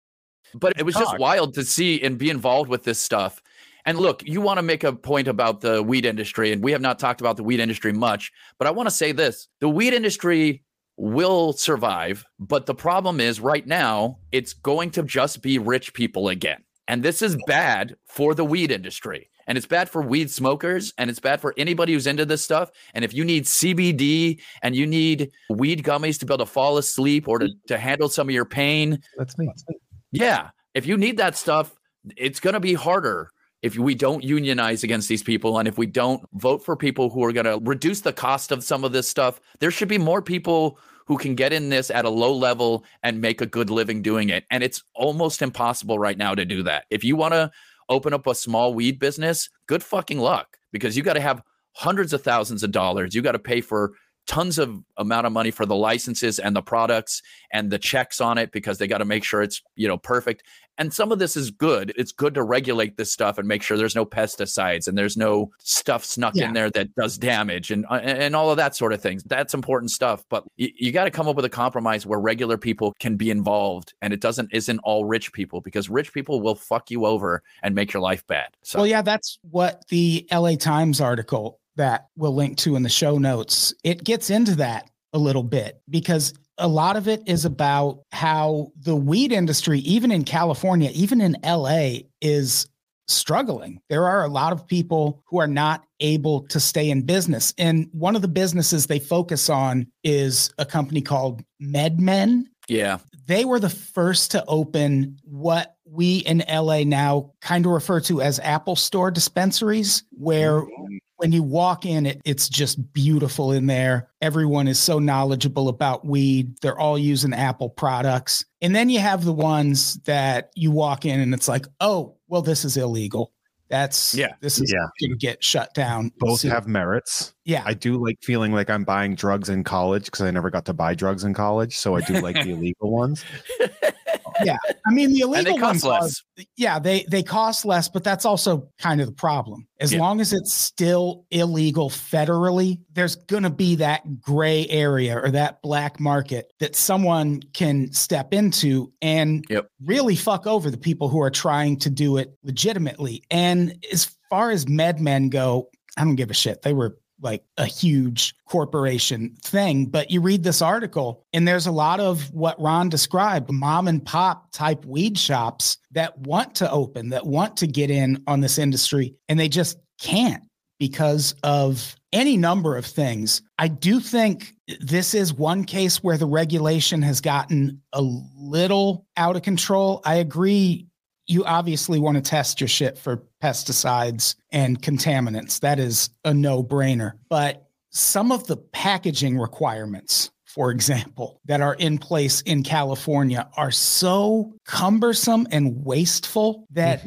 But it was just wild to see and be involved with this stuff. And look, you want to make a point about the weed industry, and we have not talked about the weed industry much, but I want to say this. The weed industry will survive, but the problem is right now, it's going to just be rich people again. And this is bad for the weed industry. And it's bad for weed smokers, and it's bad for anybody who's into this stuff. And if you need C B D and you need weed gummies to be able to fall asleep or to, to handle some of your pain. That's me. Yeah. If you need that stuff, it's going to be harder if we don't unionize against these people. And if we don't vote for people who are going to reduce the cost of some of this stuff, there should be more people who can get in this at a low level and make a good living doing it. And it's almost impossible right now to do that. If you want to open up a small weed business, good fucking luck, because you got to have hundreds of thousands of dollars. You got to pay for tons of amount of money for the licenses and the products and the checks on it because they got to make sure it's, you know, perfect. And some of this is good. It's good to regulate this stuff and make sure there's no pesticides and there's no stuff snuck yeah. in there that does damage and and all of that sort of things. That's important stuff. But you, you got to come up with a compromise where regular people can be involved and it doesn't isn't all rich people, because rich people will fuck you over and make your life bad. So. Well, yeah, that's what the L A Times article that we'll link to in the show notes, it gets into that a little bit, because a lot of it is about how the weed industry, even in California, even in L A, is struggling. There are a lot of people who are not able to stay in business. And one of the businesses they focus on is a company called MedMen. Yeah. They were the first to open what we in L A now kind of refer to as Apple Store dispensaries, where when you walk in, it, it's just beautiful in there. Everyone is so knowledgeable about weed. They're all using Apple products. And then you have the ones that you walk in and it's like, oh, well, this is illegal. That's yeah. This is yeah. going to get shut down. Both soon. Have merits. Yeah. I do like feeling like I'm buying drugs in college because I never got to buy drugs in college. So I do like the illegal ones. Yeah. I mean, the illegal ones, less. Are, yeah, they, they cost less, but that's also kind of the problem. As yeah. long as it's still illegal federally, there's going to be that gray area or that black market that someone can step into and yep. really fuck over the people who are trying to do it legitimately. And as far as MedMen go, I don't give a shit. They were like a huge corporation thing, but you read this article and there's a lot of what Ron described, mom and pop type weed shops that want to open, that want to get in on this industry, and they just can't because of any number of things. I do think this is one case where the regulation has gotten a little out of control. I agree. You obviously want to test your shit for pesticides and contaminants. That is a no-brainer. But some of the packaging requirements, for example, that are in place in California are so cumbersome and wasteful that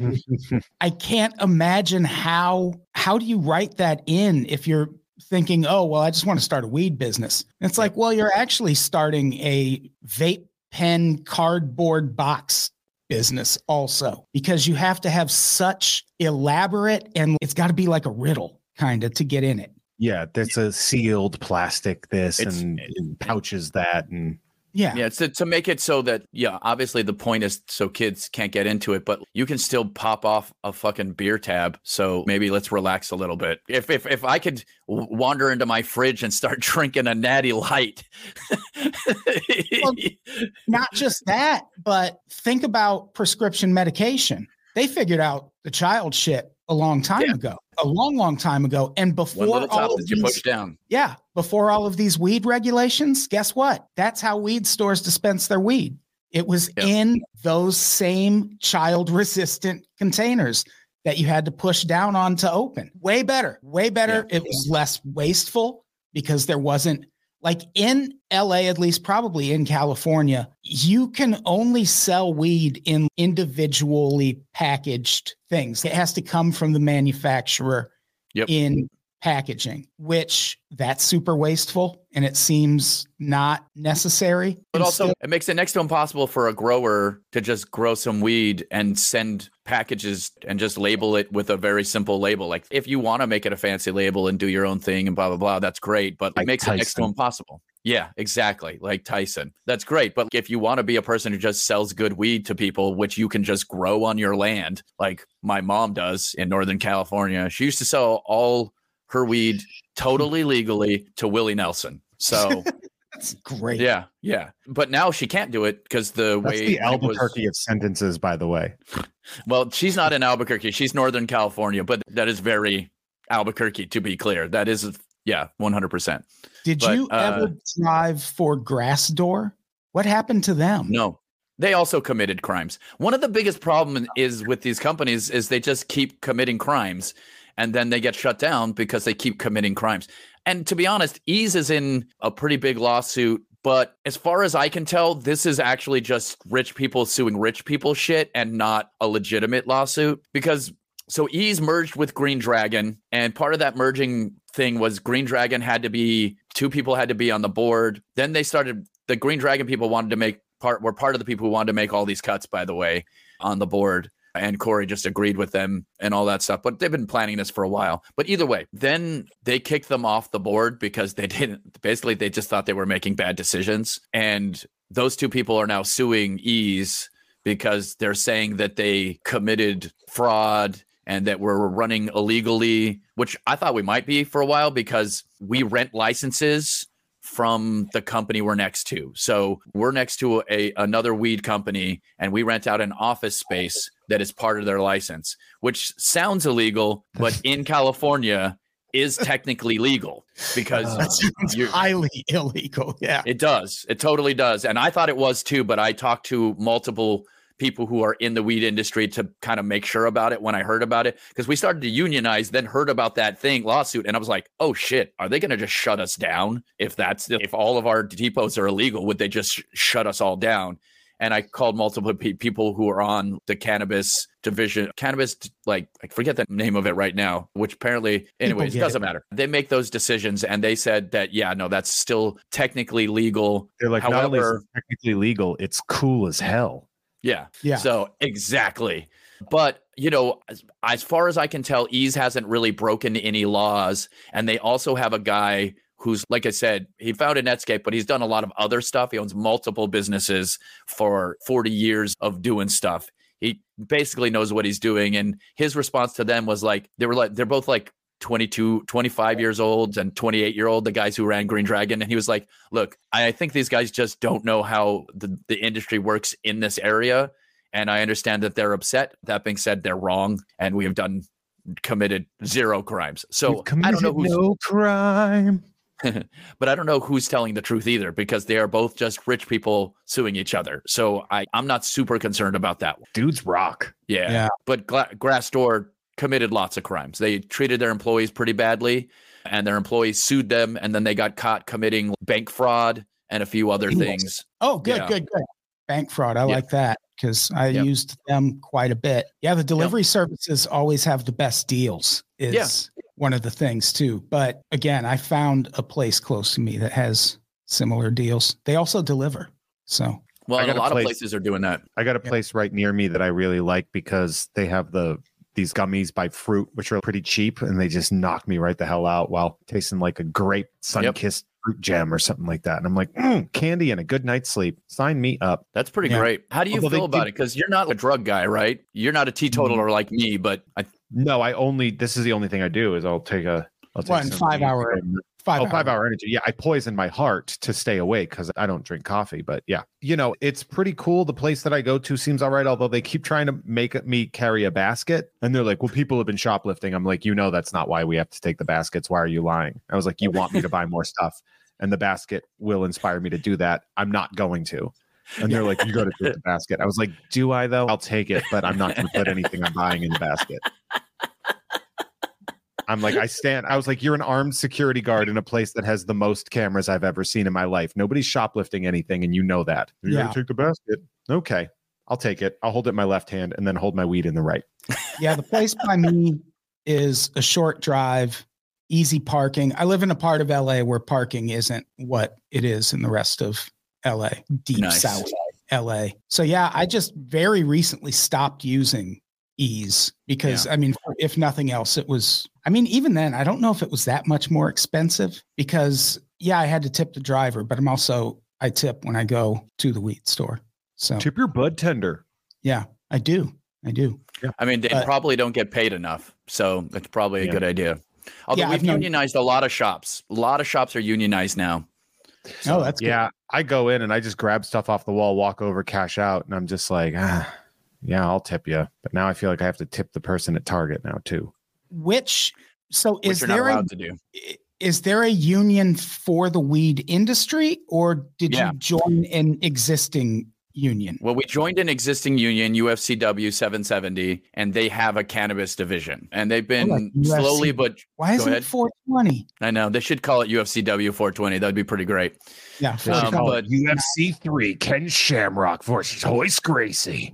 I can't imagine how, how do you write that in if you're thinking, oh, well, I just want to start a weed business. And it's like, well, you're actually starting a vape pen cardboard box business also, because you have to have such elaborate, and it's got to be like a riddle kind of to get in it. Yeah, there's a sealed plastic this It's- and, and pouches that, and Yeah. Yeah, it's to, to make it so that, yeah, obviously the point is so kids can't get into it, but you can still pop off a fucking beer tab. So maybe let's relax a little bit. If if if I could w- wander into my fridge and start drinking a Natty Light. Well, not just that, but think about prescription medication. They figured out the child shit a long time Yeah. ago, a long, long time ago. And One before little top all of that you these, push down. yeah, before all of these weed regulations, guess what? That's how weed stores dispense their weed. It was Yeah. in those same child resistant containers that you had to push down on to open. Way better, way better. Yeah. It was less wasteful because there wasn't, like in L A, at least probably in California, you can only sell weed in individually packaged things. It has to come from the manufacturer Yep. in packaging, which that's super wasteful and it seems not necessary. But And also, still- it makes it next to impossible for a grower to just grow some weed and send packages and just label it with a very simple label. Like, if you want to make it a fancy label and do your own thing and blah, blah, blah, that's great. But Like it makes it next to Tyson. impossible. Yeah, exactly. Like Tyson. That's great. But if you want to be a person who just sells good weed to people, which you can just grow on your land, like my mom does in Northern California, she used to sell all her weed totally legally to Willie Nelson. So that's great. yeah, yeah. But now she can't do it because the That's way the it was- Albuquerque of sentences, by the way. well, she's not in Albuquerque. She's Northern California, but that is very Albuquerque, to be clear. That is, yeah, one hundred percent. Did But, you uh, ever drive for Grassdoor? What happened to them? No, they also committed crimes. One of the biggest problems is with these companies is they just keep committing crimes and then they get shut down because they keep committing crimes. And to be honest, Ease is in a pretty big lawsuit. But as far as I can tell, this is actually just rich people suing rich people shit and not a legitimate lawsuit. Because so Ease merged with Green Dragon, and part of that merging thing was Green Dragon had to be, two people had to be on the board. Then they started, the Green Dragon people wanted to make part, were part of the people who wanted to make all these cuts, by the way, on the board. And Corey just agreed with them and all that stuff. But they've been planning this for a while. But either way, then they kicked them off the board because they didn't, basically, they just thought they were making bad decisions. And those two people are now suing Ease because they're saying that they committed fraud and that we're running illegally, which I thought we might be for a while because we rent licenses from the company we're next to. So we're next to a another weed company and we rent out an office space that is part of their license, which sounds illegal, but in California is technically legal because That sounds you- highly illegal. Yeah. it does. It totally does. And I thought it was too, but I talked to multiple people who are in the weed industry to kind of make sure about it when I heard about it, because we started to unionize, then heard about that thing lawsuit. And I was like, oh shit, are they going to just shut us down? If that's, if all of our depots are illegal, would they just sh- shut us all down? And I called multiple pe- people who are on the cannabis division, cannabis, like I forget the name of it right now, which apparently, anyways, it get doesn't it. matter. They make those decisions and they said that, yeah, no, that's still technically legal. They're like, not only is However- it technically legal, it's cool as hell. Yeah. Yeah. So exactly. But, you know, as, as far as I can tell, Ease hasn't really broken any laws. And they also have a guy who's, like I said, he founded Netscape, but he's done a lot of other stuff. He owns multiple businesses for forty years of doing stuff. He basically knows what he's doing. And his response to them was like, they were like, they're both like twenty-two, twenty-five years old and twenty-eight year old, the guys who ran Green Dragon. And he was like, look, I think these guys just don't know how the, the industry works in this area. And I understand that they're upset. That being said, they're wrong. And we have done committed zero crimes. So We've I don't know committed who's, no crime. but I don't know who's telling the truth either, because they are both just rich people suing each other. So I, I'm not super concerned about that one. Dudes rock. Yeah. Yeah. But Gla- Glassdoor committed lots of crimes. They treated their employees pretty badly, and their employees sued them, and then they got caught committing bank fraud and a few other Yes. things. Oh, good, Yeah. good, good. Bank fraud. I Yeah. like that because I Yep. used them quite a bit. Yeah, the delivery services always have the best deals is Yeah. one of the things too. But again, I found a place close to me that has similar deals. They also deliver. So Well, I and a got a lot place- of places are doing that. I got a Yeah. place right near me that I really like because they have the these gummies by Fruit, which are pretty cheap, and they just knock me right the hell out while tasting like a grape sun-kissed fruit gem or something like that. And I'm like, mm, candy and a good night's sleep. Sign me up. That's pretty Yeah. great. How do you Although feel they about did- it? Because you're not a drug guy, right? You're not a teetotaler like me, but I, No, I only, this is the only thing I do is I'll take a, I'll take One some five weed hour- and- Five oh, five hour energy. Yeah, I poison my heart to stay awake because I don't drink coffee. But yeah, you know, it's pretty cool. The place that I go to seems all right, although they keep trying to make me carry a basket. And they're like, well, people have been shoplifting. I'm like, you know, that's not why we have to take the baskets. Why are you lying? I was like, you want me to buy more stuff, and the basket will inspire me to do that. I'm not going to. And they're like, you got to take the basket. I was like, do I though? I'll take it, but I'm not going to put anything I'm buying in the basket. I'm like, I stand, I was like, you're an armed security guard in a place that has the most cameras I've ever seen in my life. Nobody's shoplifting anything, and you know that. You Yeah. gotta take the basket. Okay, I'll take it. I'll hold it in my left hand and then hold my weed in the right. Yeah, the place by me is a short drive, easy parking. I live in a part of L A where parking isn't what it is in the rest of L A, deep Nice. south L A. So yeah, I just very recently stopped using Ease because I mean, if nothing else, it was, I mean, even then, I don't know if it was that much more expensive because yeah, I had to tip the driver, but I'm also, I tip when I go to the weed store. So Tip your bud tender. yeah, I do. I do. I mean, they Uh, probably don't get paid enough. So it's probably a Yeah. good idea. Although Yeah, we've I've known- unionized a lot of shops. A lot of shops are unionized now. Oh, that's good. Yeah, I go in and I just grab stuff off the wall, walk over, cash out, and I'm just like, ah, yeah, I'll tip you. But now I feel like I have to tip the person at Target now too. Which so Which is you're not there a, allowed to do. is there a union for the weed industry, or did Yeah. you join an existing union? Well, we joined an existing union, U F C W seven seventy, and they have a cannabis division. And they've been like U F C. slowly, but Why Go isn't ahead. it four twenty? I know they should call it U F C W four twenty. That'd be pretty great. Yeah, They should Um, call but- it U F C three, Ken Shamrock versus Hoist Gracie.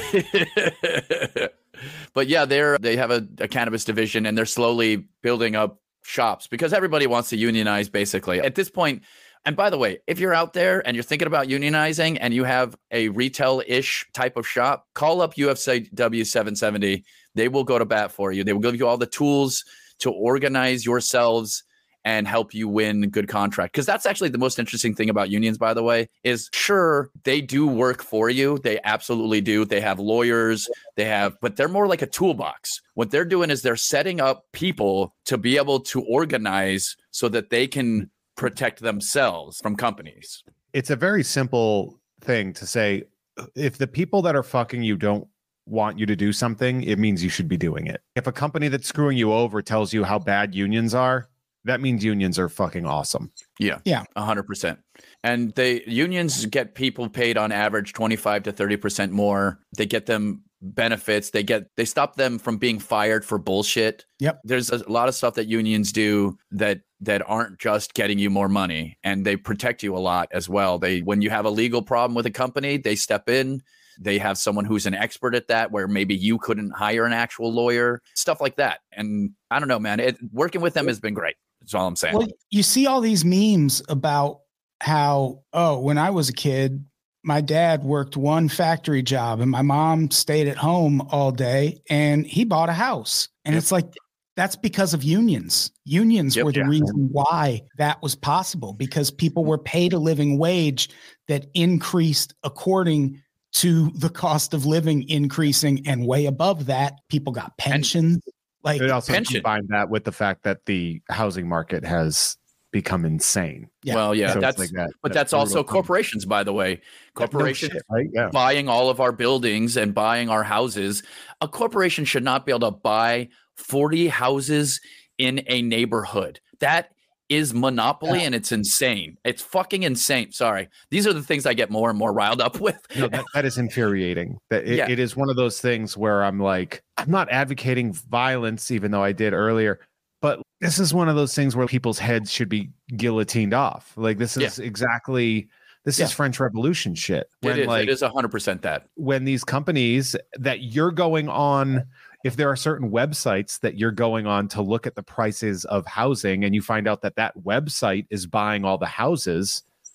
But yeah, they're they have a, a cannabis division, and they're slowly building up shops because everybody wants to unionize basically at this point. And by the way, if you're out there and you're thinking about unionizing and you have a retail-ish type of shop, call up U F C W seven seventy. They will go to bat for you. They will give you all the tools to organize yourselves and help you win good contract. Because that's actually the most interesting thing about unions, by the way, is sure, they do work for you. They absolutely do. They have lawyers, they have, but they're more like a toolbox. What they're doing is they're setting up people to be able to organize so that they can protect themselves from companies. It's a very simple thing to say. If the people that are fucking you don't want you to do something, it means you should be doing it. If a company that's screwing you over tells you how bad unions are, that means unions are fucking awesome. Yeah. Yeah. A hundred percent. And they unions get people paid on average twenty-five to thirty percent more. They get them benefits. They get they stop them from being fired for bullshit. Yep. There's a lot of stuff that unions do that that aren't just getting you more money, and they protect you a lot as well. They when you have a legal problem with a company, they step in. They have someone who's an expert at that, where maybe you couldn't hire an actual lawyer, stuff like that. And I don't know, man, it, working with them has been great. That's all I'm saying. Well, you see all these memes about how, oh, when I was a kid, my dad worked one factory job and my mom stayed at home all day and he bought a house. And Yep. it's like, that's because of unions. Unions Yep. were the Yeah. reason why that was possible, because people were paid a living wage that increased according to the cost of living increasing, and way above that, people got pensions. Like, It also pension. combined that with the fact that the housing market has become insane. yeah. Well, yeah, So it's that's like that- but that that's also brutal- corporations, by the way. No Corporations shit, right? Yeah. buying all of our buildings and buying our houses. A corporation should not be able to buy forty houses in a neighborhood. That is monopoly, and it's insane. It's fucking insane. Sorry. These are the things I get more and more riled up with. No, that, that is infuriating. That it, Yeah. it is one of those things where I'm like, I'm not advocating violence, even though I did earlier, but this is one of those things where people's heads should be guillotined off. Like this is exactly this Yeah. is French Revolution shit. it is. like it is one hundred percent that. when these companies that you're going on, if there are certain websites that you're going on to look at the prices of housing and you find out that that website is buying all the houses,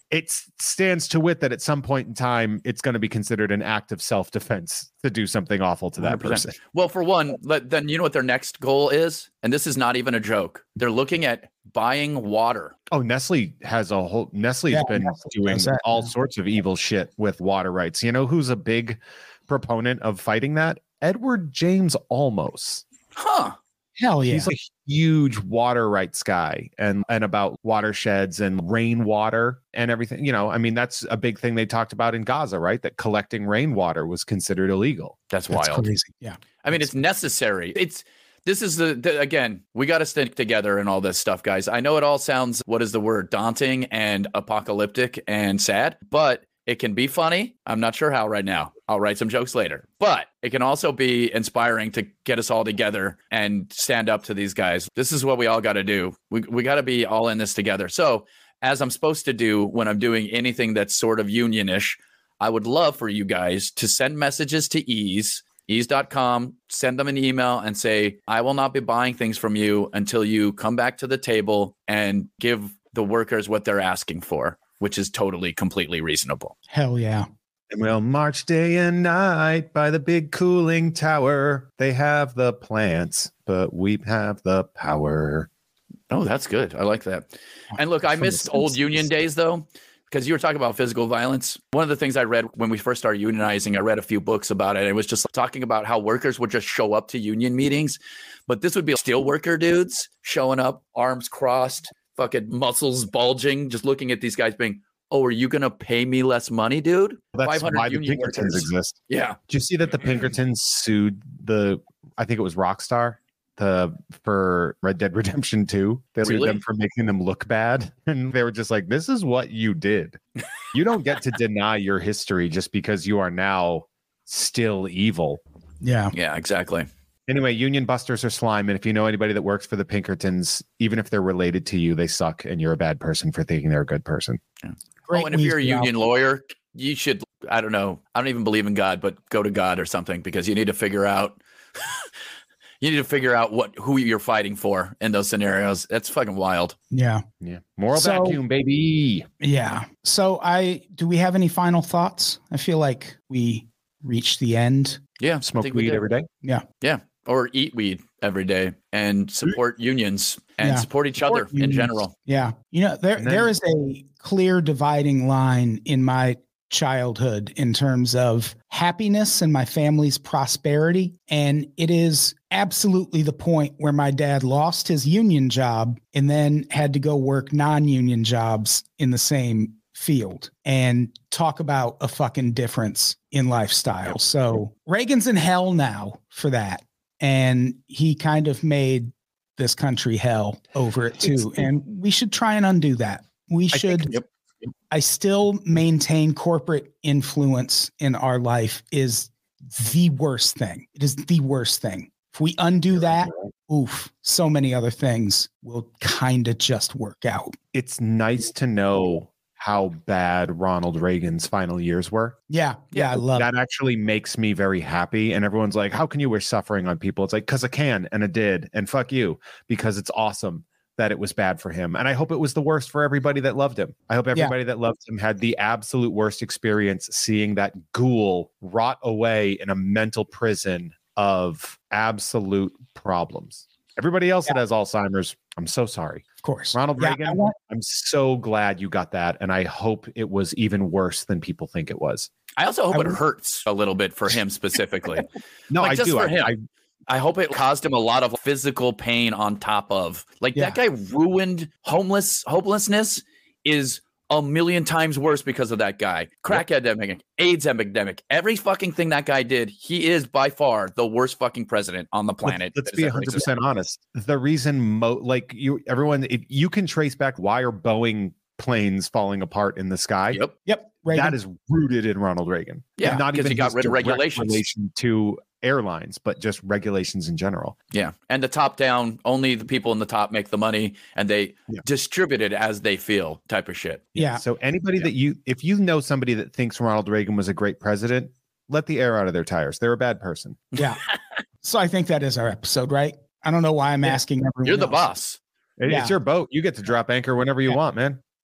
it stands to wit that at some point in time, it's going to be considered an act of self-defense to do something awful to that one hundred percent person. Well, for one, let, then you know what their next goal is? And this is not even a joke. They're looking at buying water. Oh, Nestle has a whole, Nestle's yeah, been Nestle doing that, all yeah. sorts of evil shit with water rights. You know who's a big proponent of fighting that? Edward James Olmos. Huh. Hell yeah. He's a huge water rights guy and, and about watersheds and rainwater and everything. You know, I mean, that's a big thing they talked about in Gaza, right? That collecting rainwater was considered illegal. That's, that's wild. Crazy. Yeah. I mean, it's necessary. It's this is the, the again, we got to stick together and all this stuff, guys. I know it all sounds, what is the word? Daunting and apocalyptic and sad, but it can be funny. I'm not sure how right now. I'll write some jokes later. But it can also be inspiring to get us all together and stand up to these guys. This is what we all got to do. We we got to be all in this together. So as I'm supposed to do when I'm doing anything that's sort of unionish, I would love for you guys to send messages to Ease, ease dot com, send them an email and say, I will not be buying things from you until you come back to the table and give the workers what they're asking for, which is totally, completely reasonable. Hell yeah. And we'll march day and night by the big cooling tower. They have the plants, but we have the power. Oh, that's good. I like that. And look, I missed old union days, though, because you were talking about physical violence. One of the things I read when we first started unionizing, I read a few books about it. It was just talking about how workers would just show up to union meetings, but this would be steel worker dudes showing up, arms crossed, fucking muscles bulging, just looking at these guys being, oh, are you going to pay me less money, dude? That's why the Pinkertons exist. Yeah. Did you see that the Pinkertons sued the, I think it was Rockstar, the for Red Dead Redemption two? They sued Really? them for making them look bad. And they were just like, this is what you did. You don't get to deny your history just because you are now still evil. Yeah. Yeah, exactly. Anyway, union busters are slime. And if you know anybody that works for the Pinkertons, even if they're related to you, they suck and you're a bad person for thinking they're a good person. Yeah. Oh, and if you're a union lawyer, you should, I don't know, I don't even believe in God, but go to God or something, because you need to figure out, you need to figure out what, who you're fighting for in those scenarios. That's fucking wild. Yeah. Yeah. Moral So- vacuum, baby. Yeah. So I, do we have any final thoughts? I feel like we reached the end. Yeah. I Smoke think we weed did. every day. Yeah. Yeah. Or eat weed every day and support unions and Yeah. support each Support other in unions. general. Yeah. You know, there And then- there is a clear dividing line in my childhood in terms of happiness and my family's prosperity. And it is absolutely the point where my dad lost his union job and then had to go work non-union jobs in the same field, and talk about a fucking difference in lifestyle. So Reagan's in hell now for that. And he kind of made this country hell over it too. And we should try and undo that. We I should. think- yep. I still maintain corporate influence in our life is the worst thing. It is the worst thing. If we undo that, oof, so many other things will kind of just work out. It's nice to know how bad Ronald Reagan's final years were. Yeah. Yeah. I love That actually makes me very happy. And everyone's like, how can you wish suffering on people? It's like, because I can, and I did. And fuck you, because it's awesome that it was bad for him. And I hope it was the worst for everybody that loved him. I hope everybody that loved him had the absolute worst experience seeing that ghoul rot away in a mental prison of absolute problems. Everybody else Yeah. that has Alzheimer's, I'm so sorry. Of course. Ronald Yeah, Reagan, I want- I'm so glad you got that. And I hope it was even worse than people think it was. I also hope I it would- hurts a little bit for him specifically. No, Like, I just do. for I, him. I, I hope it caused him a lot of physical pain on top of, like, Yeah. that guy ruined homeless hopelessness is a million times worse because of that guy. Crack epidemic, AIDS epidemic, every fucking thing that guy did, he is by far the worst fucking president on the planet. Let's that be has ever one hundred percent honest. The reason, mo- like you, everyone, if you can trace back why are Boeing planes falling apart in the sky? existed. Yep. Yep. Reagan. That is rooted in Ronald Reagan. Yeah, And not because even he got his rid of direct regulations. relation to airlines, but just regulations in general. Yeah. And the top down, only the people in the top make the money and they Yeah. distribute it as they feel type of shit. Yeah. So anybody Yeah. that you, if you know somebody that thinks Ronald Reagan was a great president, let the air out of their tires. They're a bad person. Yeah. So I think that is our episode, right? I don't know why I'm Yeah. asking everyone. You're the else. boss. It- Yeah. It's your boat. You get to drop anchor whenever you Yeah. want, man.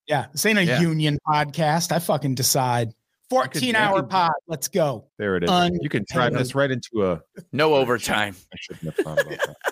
Yeah, this ain't a Yeah. union podcast. I fucking decide. fourteen hour could- pod. Let's go. There it is. Un- You can drive this right into a. No overtime. I shouldn't have thought about that.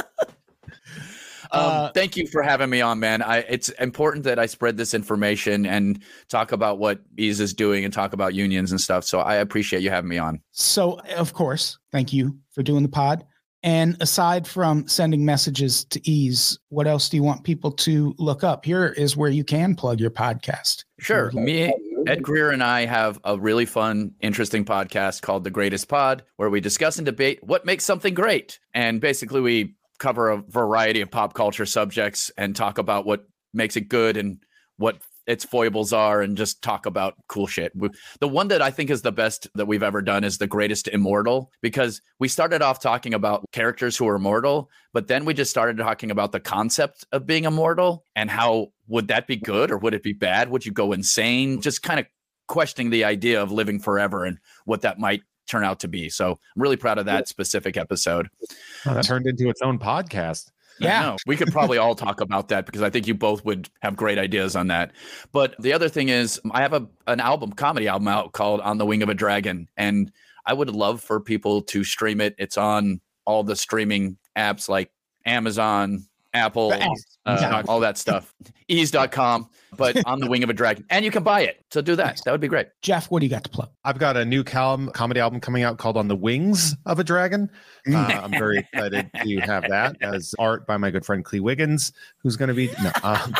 Um, Uh, thank you for having me on, man. I, it's important that I spread this information and talk about what Ease is doing and talk about unions and stuff. So I appreciate you having me on. So, of course, thank you for doing the pod. And aside from sending messages to Ease, what else do you want people to look up? Here is where you can plug your podcast. Sure. Me, Ed Greer, and I have a really fun, interesting podcast called The Greatest Pod, where we discuss and debate what makes something great. And basically, we cover a variety of pop culture subjects and talk about what makes it good and what its foibles are, and just talk about cool shit. We, the one that I think is the best that we've ever done is The Greatest Immortal, because we started off talking about characters who are immortal, but then we just started talking about the concept of being immortal and how would that be good or would it be bad? Would you go insane? Just kind of questioning the idea of living forever and what that might turn out to be. So I'm really proud of that specific episode. Oh, that turned into its own podcast. Yeah. No, we could probably all talk about that because I think you both would have great ideas on that. But the other thing is I have a an album, comedy album out called On the Wing of a Dragon. And I would love for people to stream it. It's on all the streaming apps like Amazon, Apple, uh, all that stuff, ease dot com, but On the Wing of a Dragon. And you can buy it. So do that. That would be great. Jeff, what do you got to plug? I've got a new cal- comedy album coming out called On the Wings of a Dragon. Uh, I'm very excited to have that as art by my good friend Clee Wiggins, who's going to be. No, um,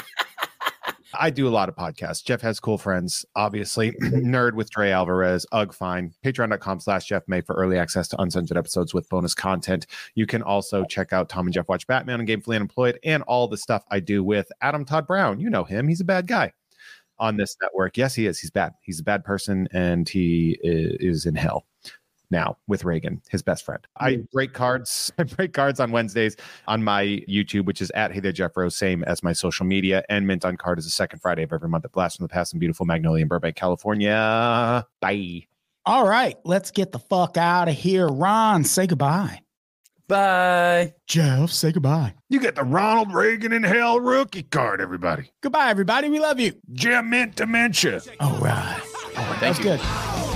I do a lot of podcasts. Jeff has cool friends, obviously. Nerd with Trey Alvarez, Ugh Fine, patreon.com slash Jeff May for early access to uncensored episodes with bonus content. You can also check out Tom and Jeff Watch Batman and Gamefully Unemployed and all the stuff I do with Adam Todd Brown. You know him. He's a bad guy on this network. Yes, he is. He's bad. He's a bad person, and he is in hell now with Reagan, his best friend. I break cards. I break cards on Wednesdays on my YouTube, which is at Hey There Jeff Rose, same as my social media. And Mint on Card is the second Friday of every month at Blast from the Past in beautiful Magnolia in Burbank, California. Bye. All right, let's get the fuck out of here. Ron, say goodbye. Bye. Jeff, say goodbye. You get the Ronald Reagan in Hell rookie card, everybody. Goodbye, everybody. We love you. Gem Mint Dementia. All right. Thank That's you. good.